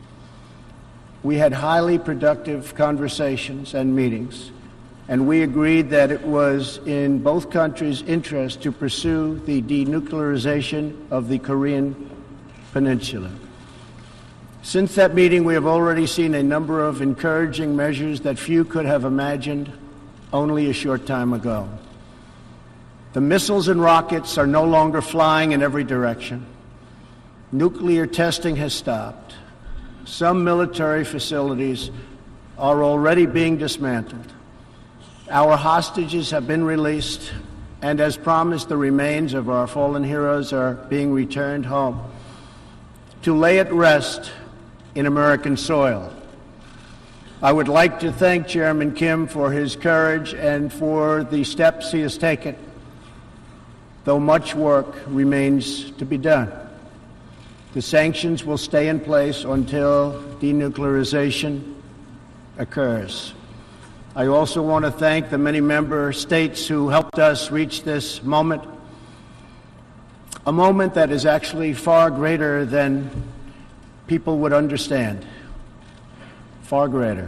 We had highly productive conversations and meetings, and we agreed that it was in both countries' interest to pursue the denuclearization of the Korean Peninsula. Since that meeting, we have already seen a number of encouraging measures that few could have imagined only a short time ago. The missiles and rockets are no longer flying in every direction. Nuclear testing has stopped. Some military facilities are already being dismantled. Our hostages have been released, and as promised, the remains of our fallen heroes are being returned home to lay at rest in American soil. I would like to thank Chairman Kim for his courage and for the steps he has taken, though much work remains to be done. The sanctions will stay in place until denuclearization occurs. I also want to thank the many member states who helped us reach this moment, a moment that is actually far greater than people would understand, far greater.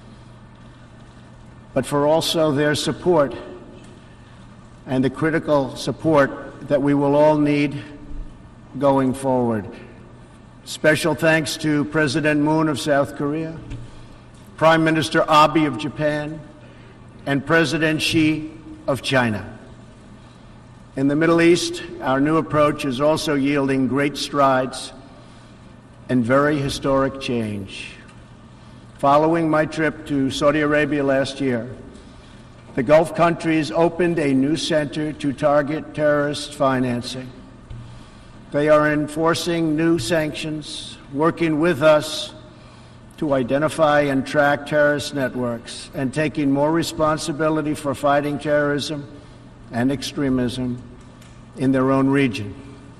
But for also their support and the critical support that we will all need going forward. Special thanks to President Moon of South Korea, Prime Minister Abe of Japan, and President Xi of China. In the Middle East, our new approach is also yielding great strides and very historic change. Following my trip to Saudi Arabia last year, the Gulf countries opened a new center to target terrorist financing. They are enforcing new sanctions, working with us to identify and track terrorist networks, and taking more responsibility for fighting terrorism and extremism in their own region.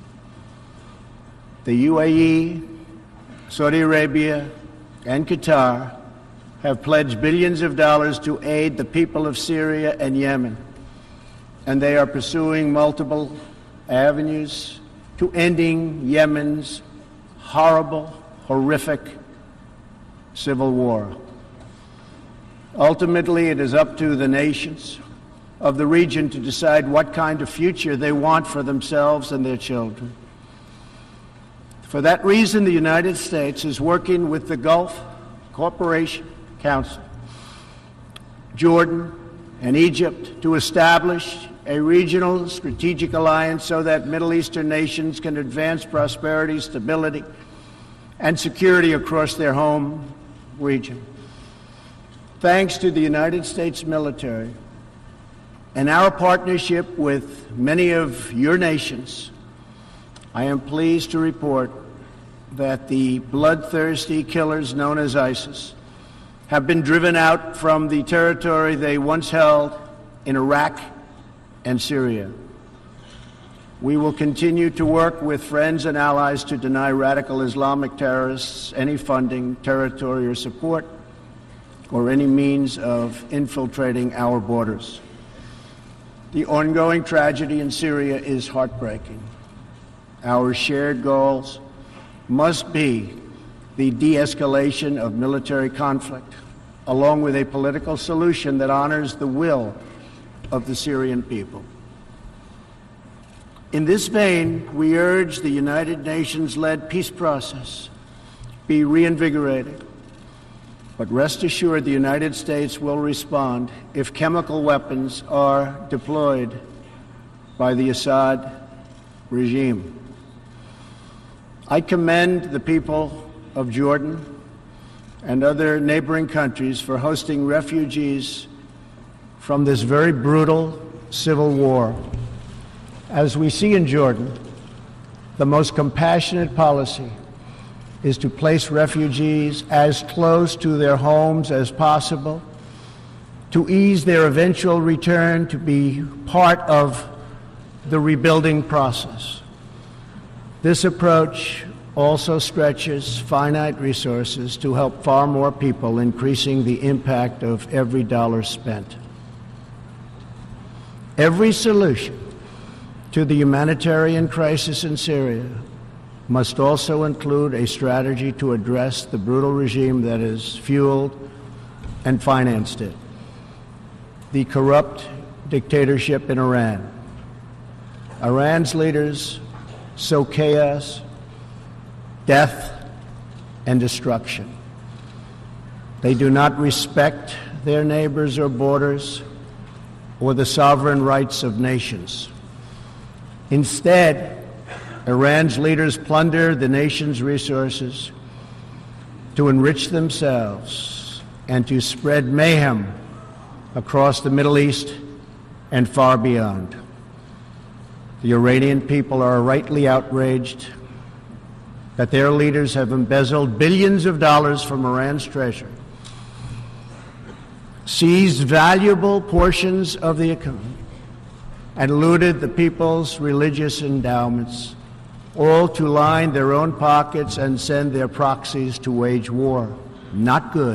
The U A E, Saudi Arabia, and Qatar have pledged billions of dollars to aid the people of Syria and Yemen, and they are pursuing multiple avenues to ending Yemen's horrible, horrific civil war. Ultimately, it is up to the nations of the region to decide what kind of future they want for themselves and their children. For that reason, the United States is working with the Gulf Cooperation Council, Jordan, and Egypt to establish a regional strategic alliance so that Middle Eastern nations can advance prosperity, stability, and security across their home region. Thanks to the United States military and our partnership with many of your nations, I am pleased to report that the bloodthirsty killers known as ISIS have been driven out from the territory they once held in Iraq and Syria. We will continue to work with friends and allies to deny radical Islamic terrorists any funding, territory, or support, or any means of infiltrating our borders. The ongoing tragedy in Syria is heartbreaking. Our shared goals must be the de-escalation of military conflict, along with a political solution that honors the will of the Syrian people. In this vein, we urge the United Nations-led peace process be reinvigorated. But rest assured, the United States will respond if chemical weapons are deployed by the Assad regime. I commend the people of Jordan and other neighboring countries for hosting refugees from this very brutal civil war. As we see in Jordan, the most compassionate policy is to place refugees as close to their homes as possible, to ease their eventual return to be part of the rebuilding process. This approach also stretches finite resources to help far more people, increasing the impact of every dollar spent. Every solution to the humanitarian crisis in Syria must also include a strategy to address the brutal regime that has fueled and financed it, the corrupt dictatorship in Iran. Iran's leaders sow chaos, death, and destruction. They do not respect their neighbors or borders or the sovereign rights of nations. Instead, Iran's leaders plunder the nation's resources to enrich themselves and to spread mayhem across the Middle East and far beyond. The Iranian people are rightly outraged that their leaders have embezzled billions of dollars from Iran's treasury, seized valuable portions of the economy, and looted the people's religious endowments, all to line their own pockets and send their proxies to wage war. Not good.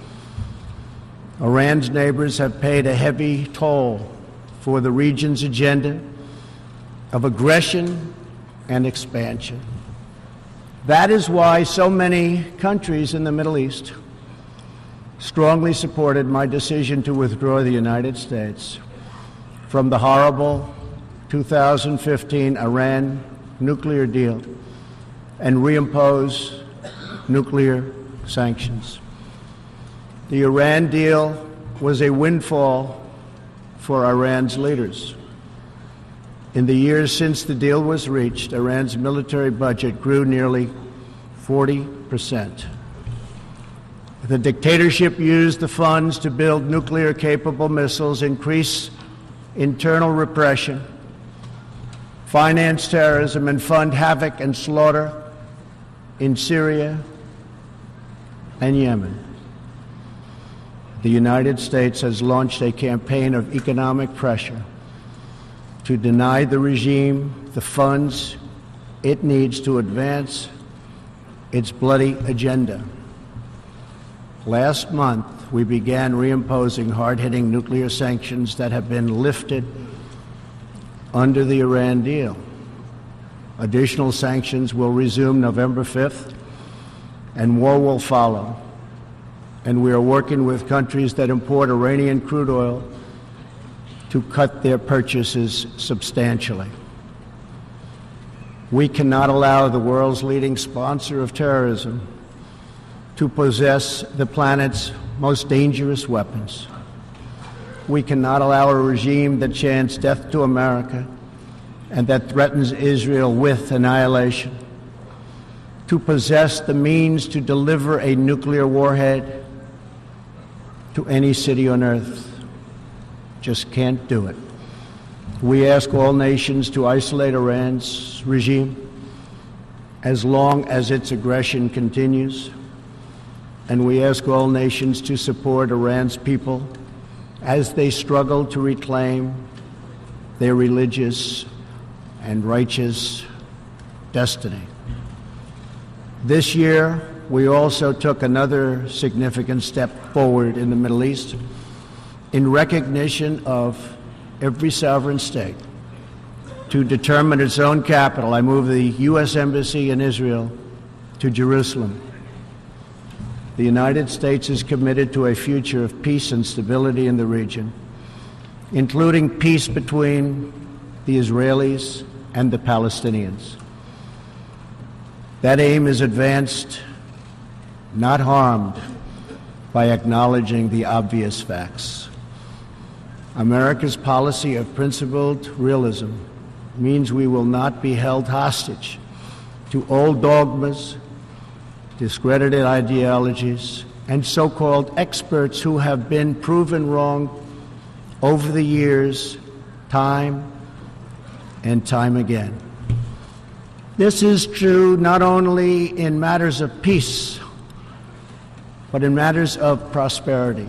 Iran's neighbors have paid a heavy toll for the region's agenda of aggression and expansion. That is why so many countries in the Middle East strongly supported my decision to withdraw the United States from the horrible two thousand fifteen Iran nuclear deal and reimpose nuclear sanctions. The Iran deal was a windfall for Iran's leaders. In the years since the deal was reached, Iran's military budget grew nearly forty percent. The dictatorship used the funds to build nuclear-capable missiles, increase internal repression, finance terrorism, and fund havoc and slaughter in Syria and Yemen. The United States has launched a campaign of economic pressure to deny the regime the funds it needs to advance its bloody agenda. Last month, we began reimposing hard-hitting nuclear sanctions that have been lifted under the Iran deal. Additional sanctions will resume November fifth, and more will follow. And we are working with countries that import Iranian crude oil to cut their purchases substantially. We cannot allow the world's leading sponsor of terrorism to possess the planet's most dangerous weapons. We cannot allow a regime that chants death to America and that threatens Israel with annihilation to possess the means to deliver a nuclear warhead to any city on earth. Just can't do it. We ask all nations to isolate Iran's regime as long as its aggression continues, and we ask all nations to support Iran's people as they struggle to reclaim their religious and righteous destiny. This year, we also took another significant step forward in the Middle East in recognition of every sovereign state to determine its own capital. I moved the U S Embassy in Israel to Jerusalem. The United States is committed to a future of peace and stability in the region, including peace between the Israelis and the Palestinians. That aim is advanced, not harmed, by acknowledging the obvious facts. America's policy of principled realism means we will not be held hostage to old dogmas, discredited ideologies, and so-called experts who have been proven wrong over the years, time and time again. This is true not only in matters of peace, but in matters of prosperity.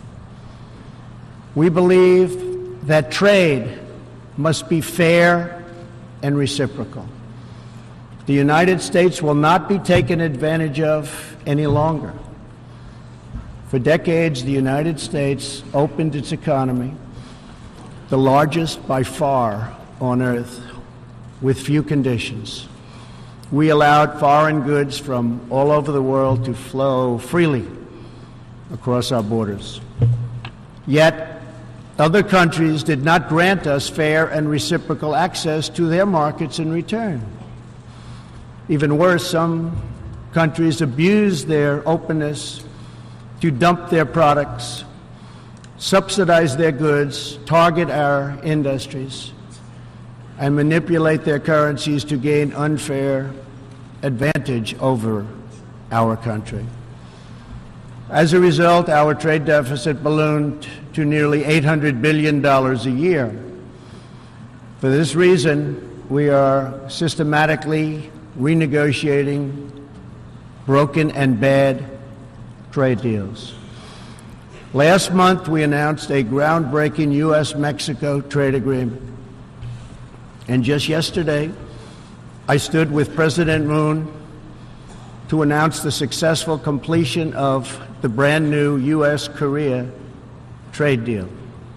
We believe that trade must be fair and reciprocal. The United States will not be taken advantage of any longer. For decades, the United States opened its economy, the largest by far on earth, with few conditions. We allowed foreign goods from all over the world to flow freely across our borders. Yet, other countries did not grant us fair and reciprocal access to their markets in return. Even worse, some countries abused their openness to dump their products, subsidize their goods, target our industries, and manipulate their currencies to gain unfair advantage over our country. As a result, our trade deficit ballooned to nearly eight hundred billion dollars a year. For this reason, we are systematically renegotiating broken and bad trade deals. Last month, we announced a groundbreaking U S Mexico trade agreement. And just yesterday, I stood with President Moon to announce the successful completion of the brand new U S Korea trade deal.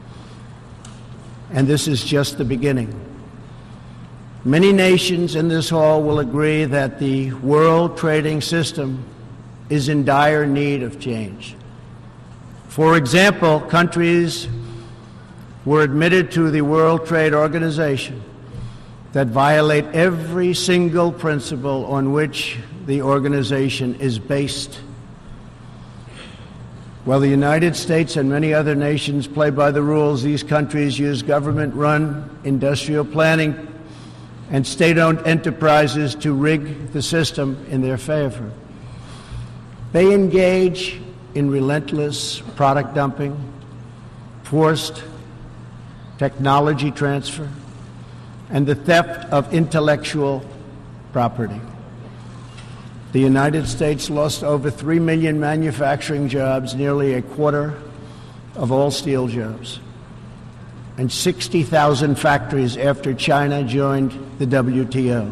And this is just the beginning. Many nations in this hall will agree that the world trading system is in dire need of change. For example, countries were admitted to the World Trade Organization that violate every single principle on which the organization is based. While the United States and many other nations play by the rules, these countries use government-run industrial planning and state-owned enterprises to rig the system in their favor. They engage in relentless product dumping, forced technology transfer, and the theft of intellectual property. The United States lost over three million manufacturing jobs, nearly a quarter of all steel jobs, and sixty thousand factories after China joined the W T O.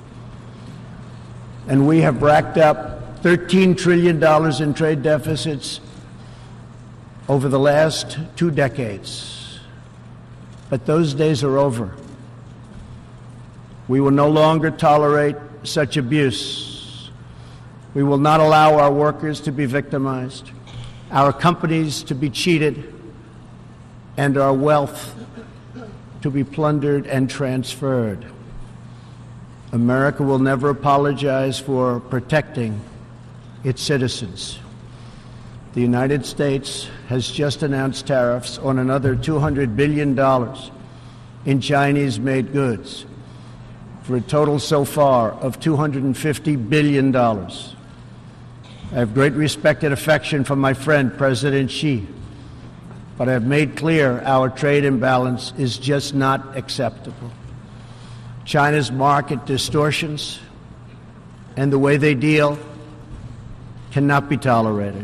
And we have racked up thirteen trillion dollars in trade deficits over the last two decades. But those days are over. We will no longer tolerate such abuse. We will not allow our workers to be victimized, our companies to be cheated, and our wealth to be plundered and transferred. America will never apologize for protecting its citizens. The United States has just announced tariffs on another two hundred billion dollars in Chinese-made goods, for a total so far of two hundred fifty billion dollars. I have great respect and affection for my friend, President Xi, but I have made clear our trade imbalance is just not acceptable. China's market distortions and the way they deal cannot be tolerated.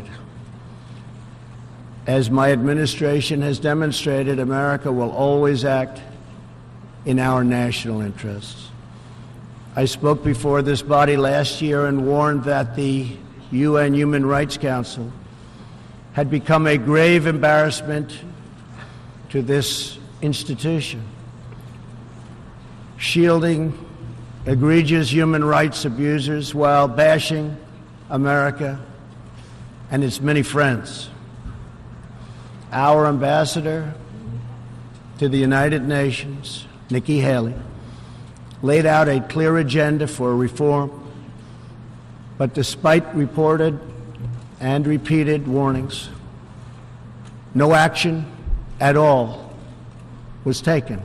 As my administration has demonstrated, America will always act in our national interests. I spoke before this body last year and warned that the U N Human Rights Council had become a grave embarrassment to this institution, shielding egregious human rights abusers while bashing America and its many friends. Our ambassador to the United Nations, Nikki Haley, laid out a clear agenda for reform, but despite reported and repeated warnings, no action at all was taken.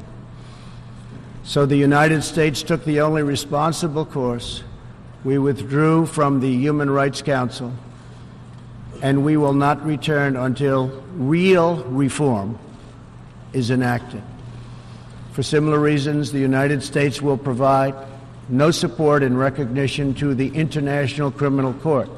So the United States took the only responsible course. We withdrew from the Human Rights Council, and we will not return until real reform is enacted. For similar reasons, the United States will provide no support in recognition to the International Criminal Court.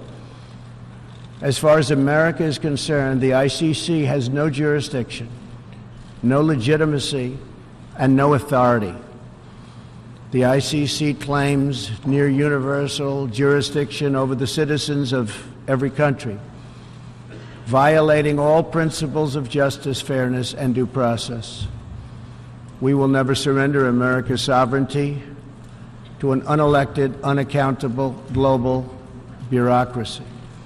As far as America is concerned, the I C C has no jurisdiction, no legitimacy, and no authority. The I C C claims near universal jurisdiction over the citizens of every country, violating all principles of justice, fairness, and due process. We will never surrender America's sovereignty to an unelected, unaccountable global bureaucracy.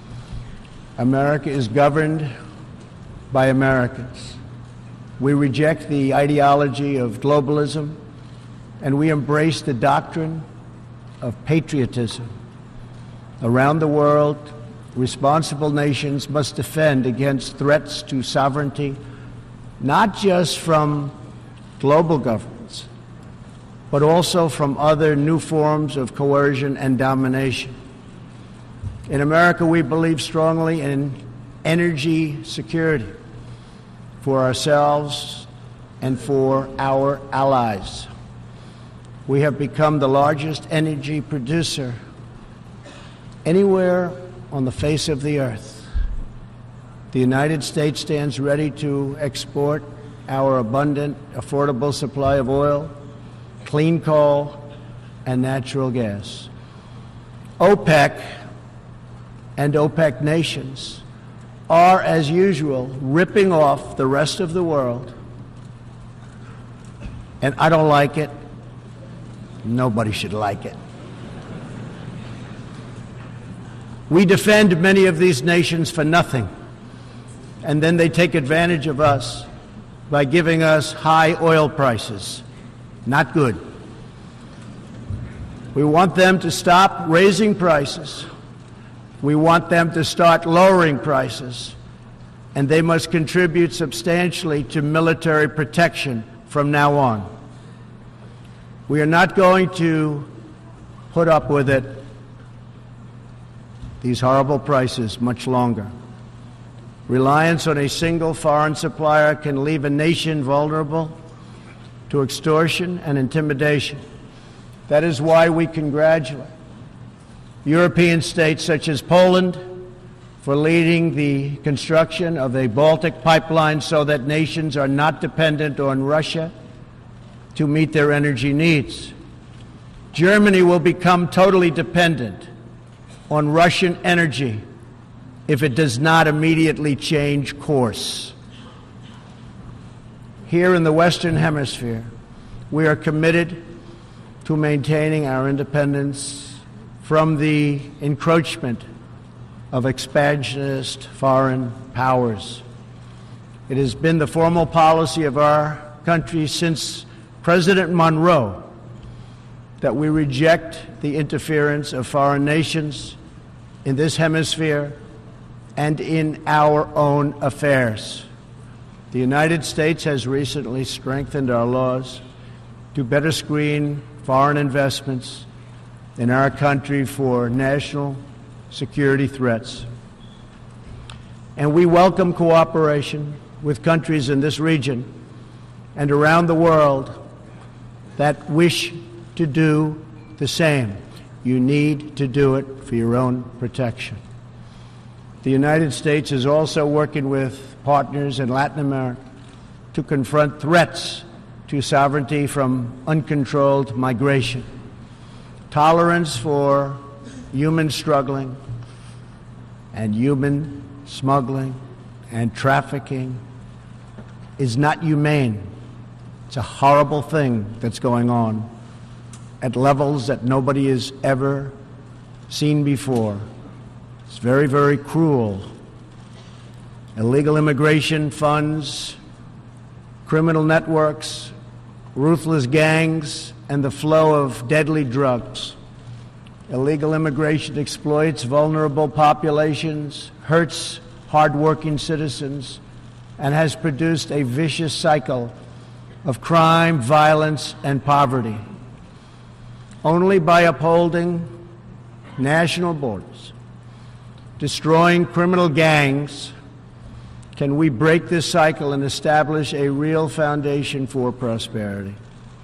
America is governed by Americans. We reject the ideology of globalism, and we embrace the doctrine of patriotism. Around the world, responsible nations must defend against threats to sovereignty, not just from global governments, but also from other new forms of coercion and domination. In America, we believe strongly in energy security for ourselves and for our allies. We have become the largest energy producer anywhere on the face of the earth. The United States stands ready to export our abundant, affordable supply of oil, clean coal, and natural gas. OPEC and OPEC nations are, as usual, ripping off the rest of the world, and I don't like it. Nobody should like it. We defend many of these nations for nothing, and then they take advantage of us by giving us high oil prices. Not good. We want them to stop raising prices. We want them to start lowering prices, and they must contribute substantially to military protection from now on. We are not going to put up with it, these horrible prices, much longer. Reliance on a single foreign supplier can leave a nation vulnerable to extortion and intimidation. That is why we congratulate European states such as Poland for leading the construction of a Baltic pipeline so that nations are not dependent on Russia to meet their energy needs. Germany will become totally dependent on Russian energy if it does not immediately change course. Here in the Western Hemisphere, we are committed to maintaining our independence from the encroachment of expansionist foreign powers. It has been the formal policy of our country since President Monroe that we reject the interference of foreign nations in this hemisphere and in our own affairs. The United States has recently strengthened our laws to better screen foreign investments in our country for national security threats. And we welcome cooperation with countries in this region and around the world that wish to do the same. You need to do it for your own protection. The United States is also working with partners in Latin America to confront threats to sovereignty from uncontrolled migration. Tolerance for human struggling and human smuggling and trafficking is not humane. It's a horrible thing that's going on at levels that nobody has ever seen before. It's very, very cruel. Illegal immigration funds, criminal networks, ruthless gangs, and the flow of deadly drugs. Illegal immigration exploits vulnerable populations, hurts hardworking citizens, and has produced a vicious cycle of crime, violence, and poverty. Only by upholding national borders, destroying criminal gangs, can we break this cycle and establish a real foundation for prosperity.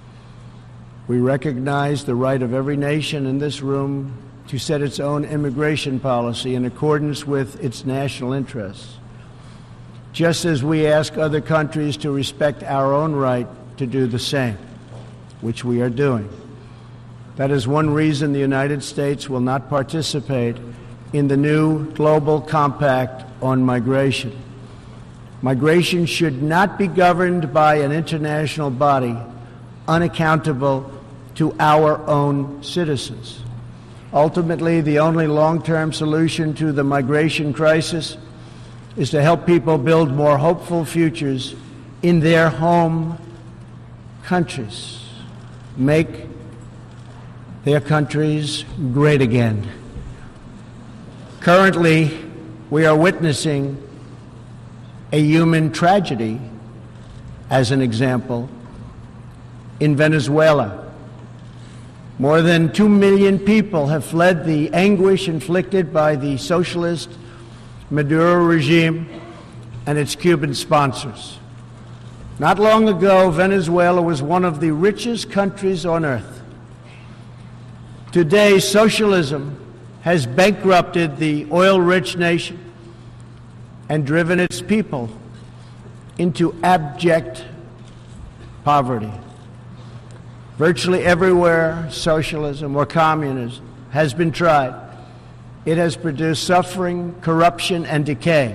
We recognize the right of every nation in this room to set its own immigration policy in accordance with its national interests, just as we ask other countries to respect our own right to do the same, which we are doing. That is one reason the United States will not participate in the new Global Compact on Migration. Migration should not be governed by an international body unaccountable to our own citizens. Ultimately, the only long-term solution to the migration crisis is to help people build more hopeful futures in their home countries, make their countries great again. Currently, we are witnessing a human tragedy, as an example, in Venezuela. More than two million people have fled the anguish inflicted by the socialist Maduro regime and its Cuban sponsors. Not long ago, Venezuela was one of the richest countries on earth. Today, socialism has bankrupted the oil-rich nation and driven its people into abject poverty. Virtually everywhere socialism or communism has been tried, it has produced suffering, corruption, and decay.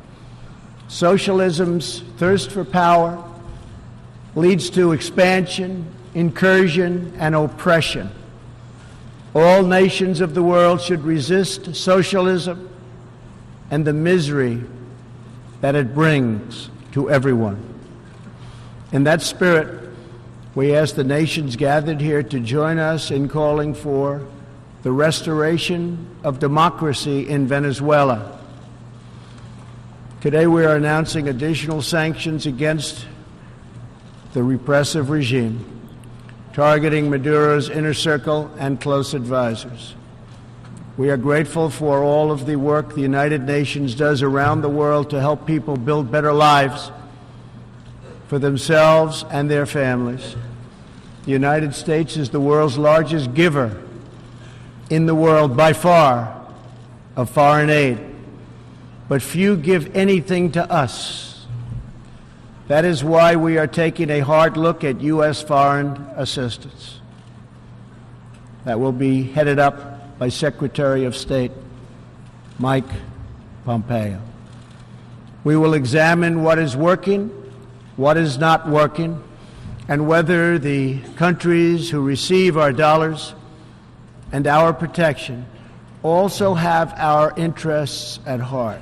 Socialism's thirst for power leads to expansion, incursion, and oppression. All nations of the world should resist socialism and the misery that it brings to everyone. In that spirit, we ask the nations gathered here to join us in calling for the restoration of democracy in Venezuela. Today we are announcing additional sanctions against the repressive regime, targeting Maduro's inner circle and close advisors. We are grateful for all of the work the United Nations does around the world to help people build better lives for themselves and their families. The United States is the world's largest giver in the world by far of foreign aid, but few give anything to us. That is why we are taking a hard look at U S foreign assistance. That will be headed up by Secretary of State Mike Pompeo. We will examine what is working, what is not working, and whether the countries who receive our dollars and our protection also have our interests at heart.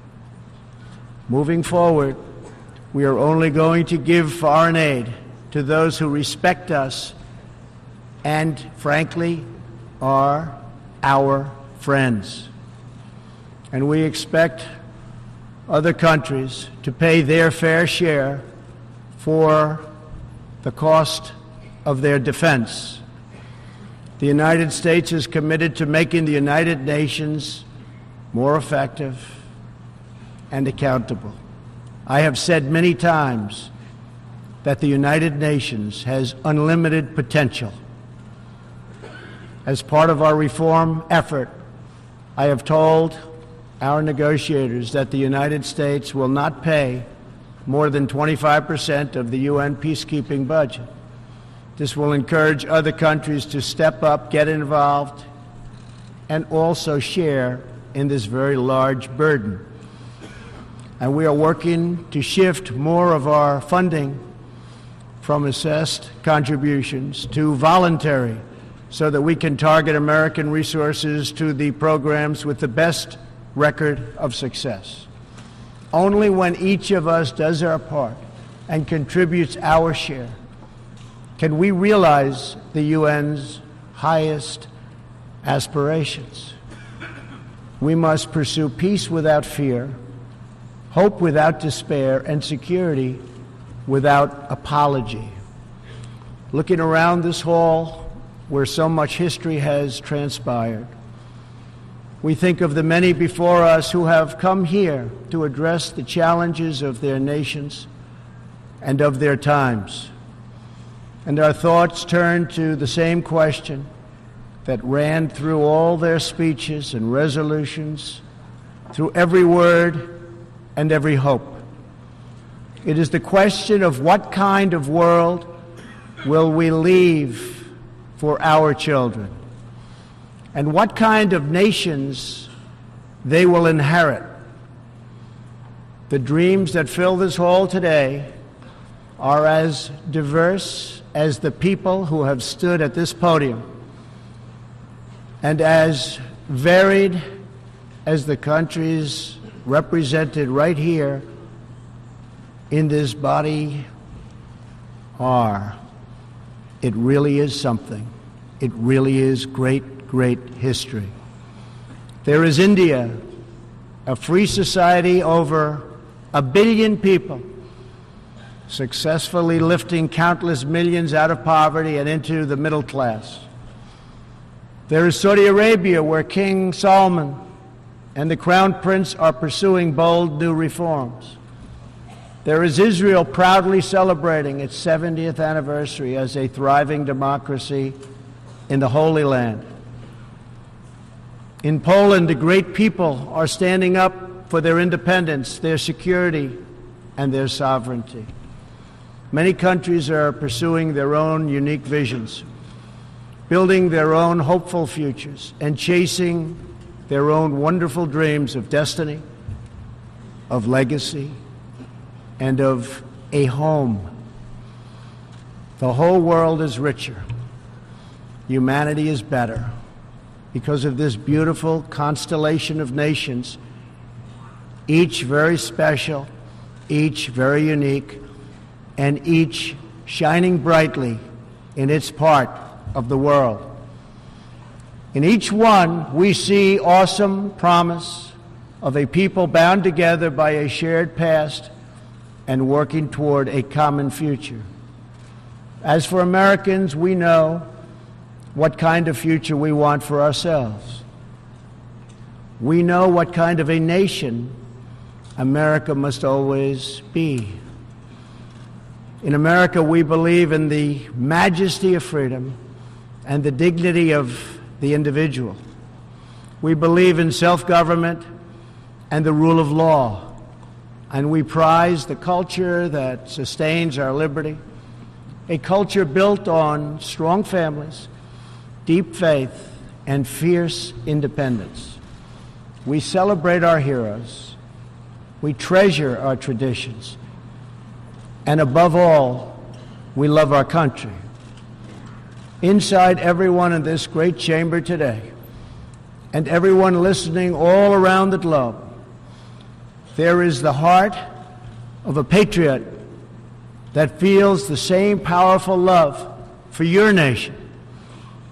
Moving forward, we are only going to give foreign aid to those who respect us and, frankly, are our friends. And we expect other countries to pay their fair share for the cost of their defense. The United States is committed to making the United Nations more effective and accountable. I have said many times that the United Nations has unlimited potential. As part of our reform effort, I have told our negotiators that the United States will not pay more than twenty-five percent of the U N peacekeeping budget. This will encourage other countries to step up, get involved, and also share in this very large burden. And we are working to shift more of our funding from assessed contributions to voluntary, so that we can target American resources to the programs with the best record of success. Only when each of us does our part and contributes our share can we realize the U N's highest aspirations. We must pursue peace without fear, hope without despair, and security without apology. Looking around this hall, where so much history has transpired, we think of the many before us who have come here to address the challenges of their nations and of their times. And our thoughts turn to the same question that ran through all their speeches and resolutions, through every word and every hope. It is the question of what kind of world will we leave for our children, and what kind of nations they will inherit. The dreams that fill this hall today are as diverse as the people who have stood at this podium, and as varied as the countries represented right here in this body are. It really is something. It really is great, great history. There is India, a free society, over a billion people, successfully lifting countless millions out of poverty and into the middle class. There is Saudi Arabia, where King Salman and the Crown Prince are pursuing bold new reforms. There is Israel, proudly celebrating its seventieth anniversary as a thriving democracy in the Holy Land. In Poland, the great people are standing up for their independence, their security, and their sovereignty. Many countries are pursuing their own unique visions, building their own hopeful futures, and chasing their own wonderful dreams of destiny, of legacy, and of a home. The whole world is richer. Humanity is better because of this beautiful constellation of nations, each very special, each very unique, and each shining brightly in its part of the world. In each one, we see awesome promise of a people bound together by a shared past and working toward a common future. As for Americans, we know what kind of future we want for ourselves. We know what kind of a nation America must always be. In America, we believe in the majesty of freedom and the dignity of the individual. We believe in self-government and the rule of law, and we prize the culture that sustains our liberty, a culture built on strong families, deep faith, and fierce independence. We celebrate our heroes. We treasure our traditions. And above all, we love our country. Inside everyone in this great chamber today, and everyone listening all around the globe, there is the heart of a patriot that feels the same powerful love for your nation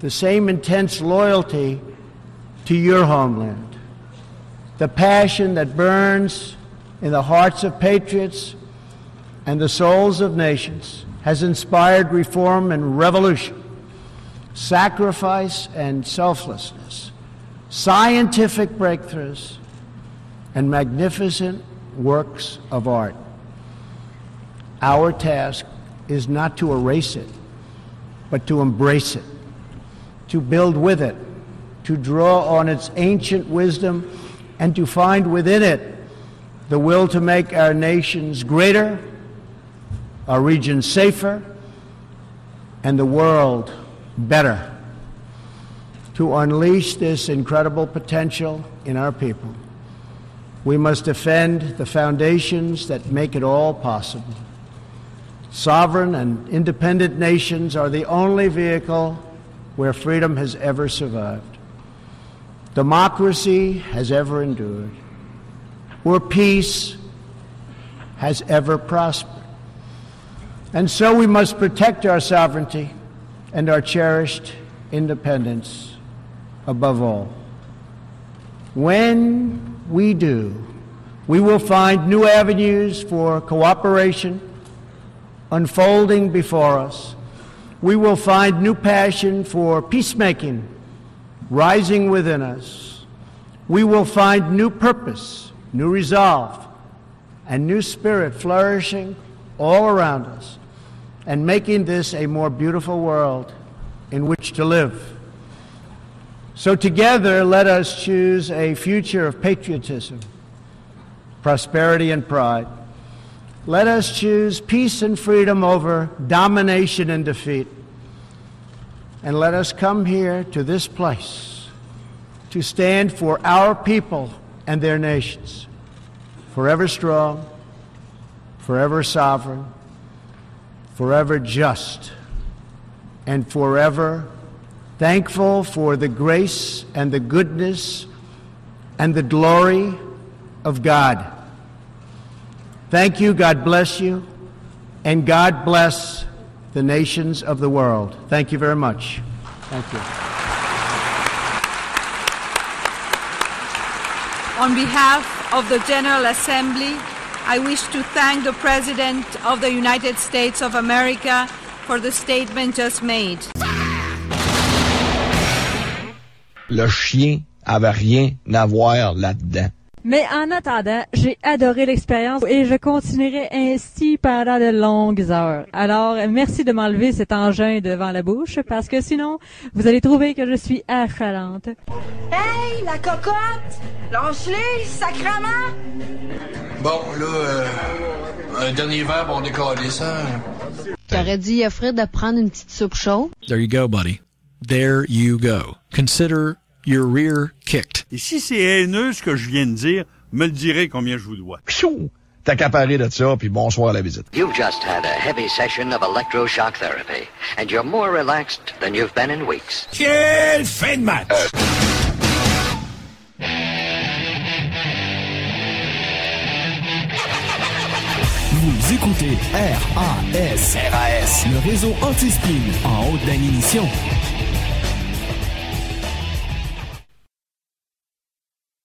the same intense loyalty to your homeland. The passion that burns in the hearts of patriots and the souls of nations has inspired reform and revolution, sacrifice and selflessness, scientific breakthroughs, and magnificent works of art. Our task is not to erase it, but to embrace it, to build with it, to draw on its ancient wisdom, and to find within it the will to make our nations greater, our region safer, and the world better. To unleash this incredible potential in our people, we must defend the foundations that make it all possible. Sovereign and independent nations are the only vehicle where freedom has ever survived, democracy has ever endured, where peace has ever prospered. And so we must protect our sovereignty and our cherished independence above all. When we do, we will find new avenues for cooperation unfolding before us. We will find new passion for peacemaking rising within us. We will find new purpose, new resolve, and new spirit flourishing all around us, and making this a more beautiful world in which to live. So together, let us choose a future of patriotism, prosperity, and pride. Let us choose peace and freedom over domination and defeat. And let us come here to this place to stand for our people and their nations, forever strong, forever sovereign, forever just, and forever thankful for the grace and the goodness and the glory of God. Thank you, God bless you, and God bless the nations of the world. Thank you very much. Thank you. On behalf of the General Assembly, I wish to thank the President of the United States of America for the statement just made. Le chien avait rien à voir là-dedans. Mais en attendant, j'ai adoré l'expérience et je continuerai ainsi pendant de longues heures. Alors, merci de m'enlever cet engin devant la bouche parce que sinon, vous allez trouver que je suis affalante. Hey, la cocotte! Lâche-les, sacrement! Bon, là, euh, un dernier verre, on décolle ça. J'aurais dit à Fred de prendre une petite soupe chaude. There you go, buddy. There you go. Consider your rear kicked. Et si c'est haineux ce que je viens de dire, me le direz combien je vous dois. Pfiou! T'as qu'à parler de ça, puis bonsoir à la visite. You've just had a heavy session of electroshock therapy, and you're more relaxed than you've been in weeks. Quelle fin de match! Euh... Vous écoutez R A S, R A S, le réseau anti-spin en haute définition.